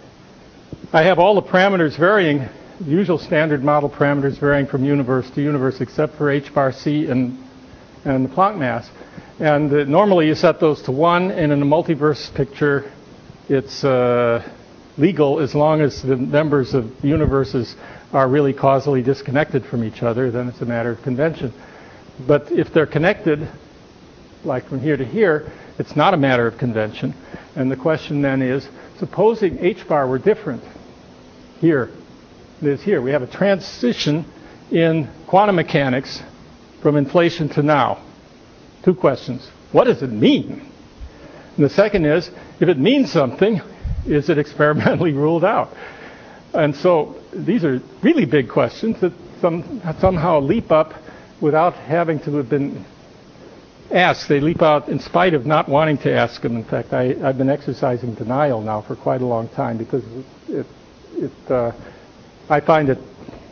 I have all the parameters varying, the usual standard model parameters varying from universe to universe, except for h bar c and and the Planck mass. And uh, normally you set those to one, and in a multiverse picture, it's uh, legal as long as the members of universes are really causally disconnected from each other, then it's a matter of convention. But if they're connected, like from here to here, it's not a matter of convention. And the question then is, supposing h bar were different here, it is here. We have a transition in quantum mechanics from inflation to now. Two questions. What does it mean? And the second is, if it means something, is it experimentally ruled out? And so these are really big questions that some, somehow leap up without having to have been asked. They leap out in spite of not wanting to ask them. In fact, I, I've been exercising denial now for quite a long time because it, it, it uh, I find it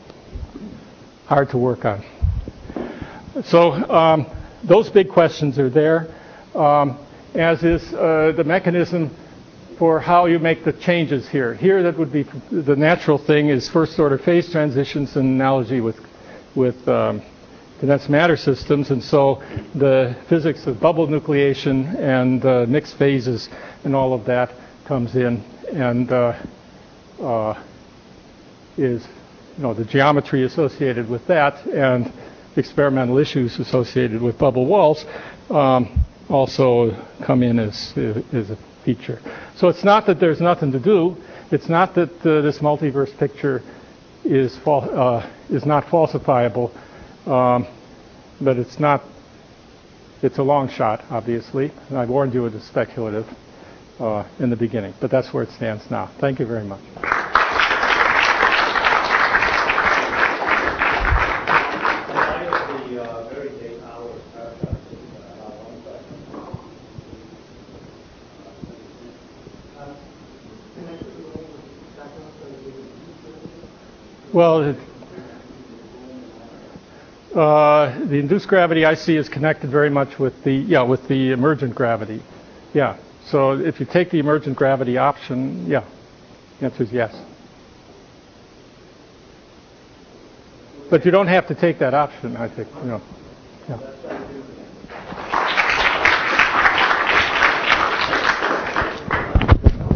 hard to work on. So um, those big questions are there, um, as is uh, the mechanism for how you make the changes here. Here, that would be the natural thing is first order phase transitions in analogy with with um, condensed matter systems, and so the physics of bubble nucleation and uh, mixed phases and all of that comes in, and uh, uh, is you know the geometry associated with that and experimental issues associated with bubble walls um, also come in as, as a feature. So it's not that there's nothing to do. It's not that uh, this multiverse picture is fal- uh, is not falsifiable, um, but it's not. It's a long shot, obviously. And I warned you it is speculative uh, in the beginning, but that's where it stands now. Thank you very much. The uh, very late hours, uh, Well, it, uh, the induced gravity I see is connected very much with the yeah with the emergent gravity. Yeah. So if you take the emergent gravity option, yeah, the answer is yes. But you don't have to take that option, I think. You know. Yeah.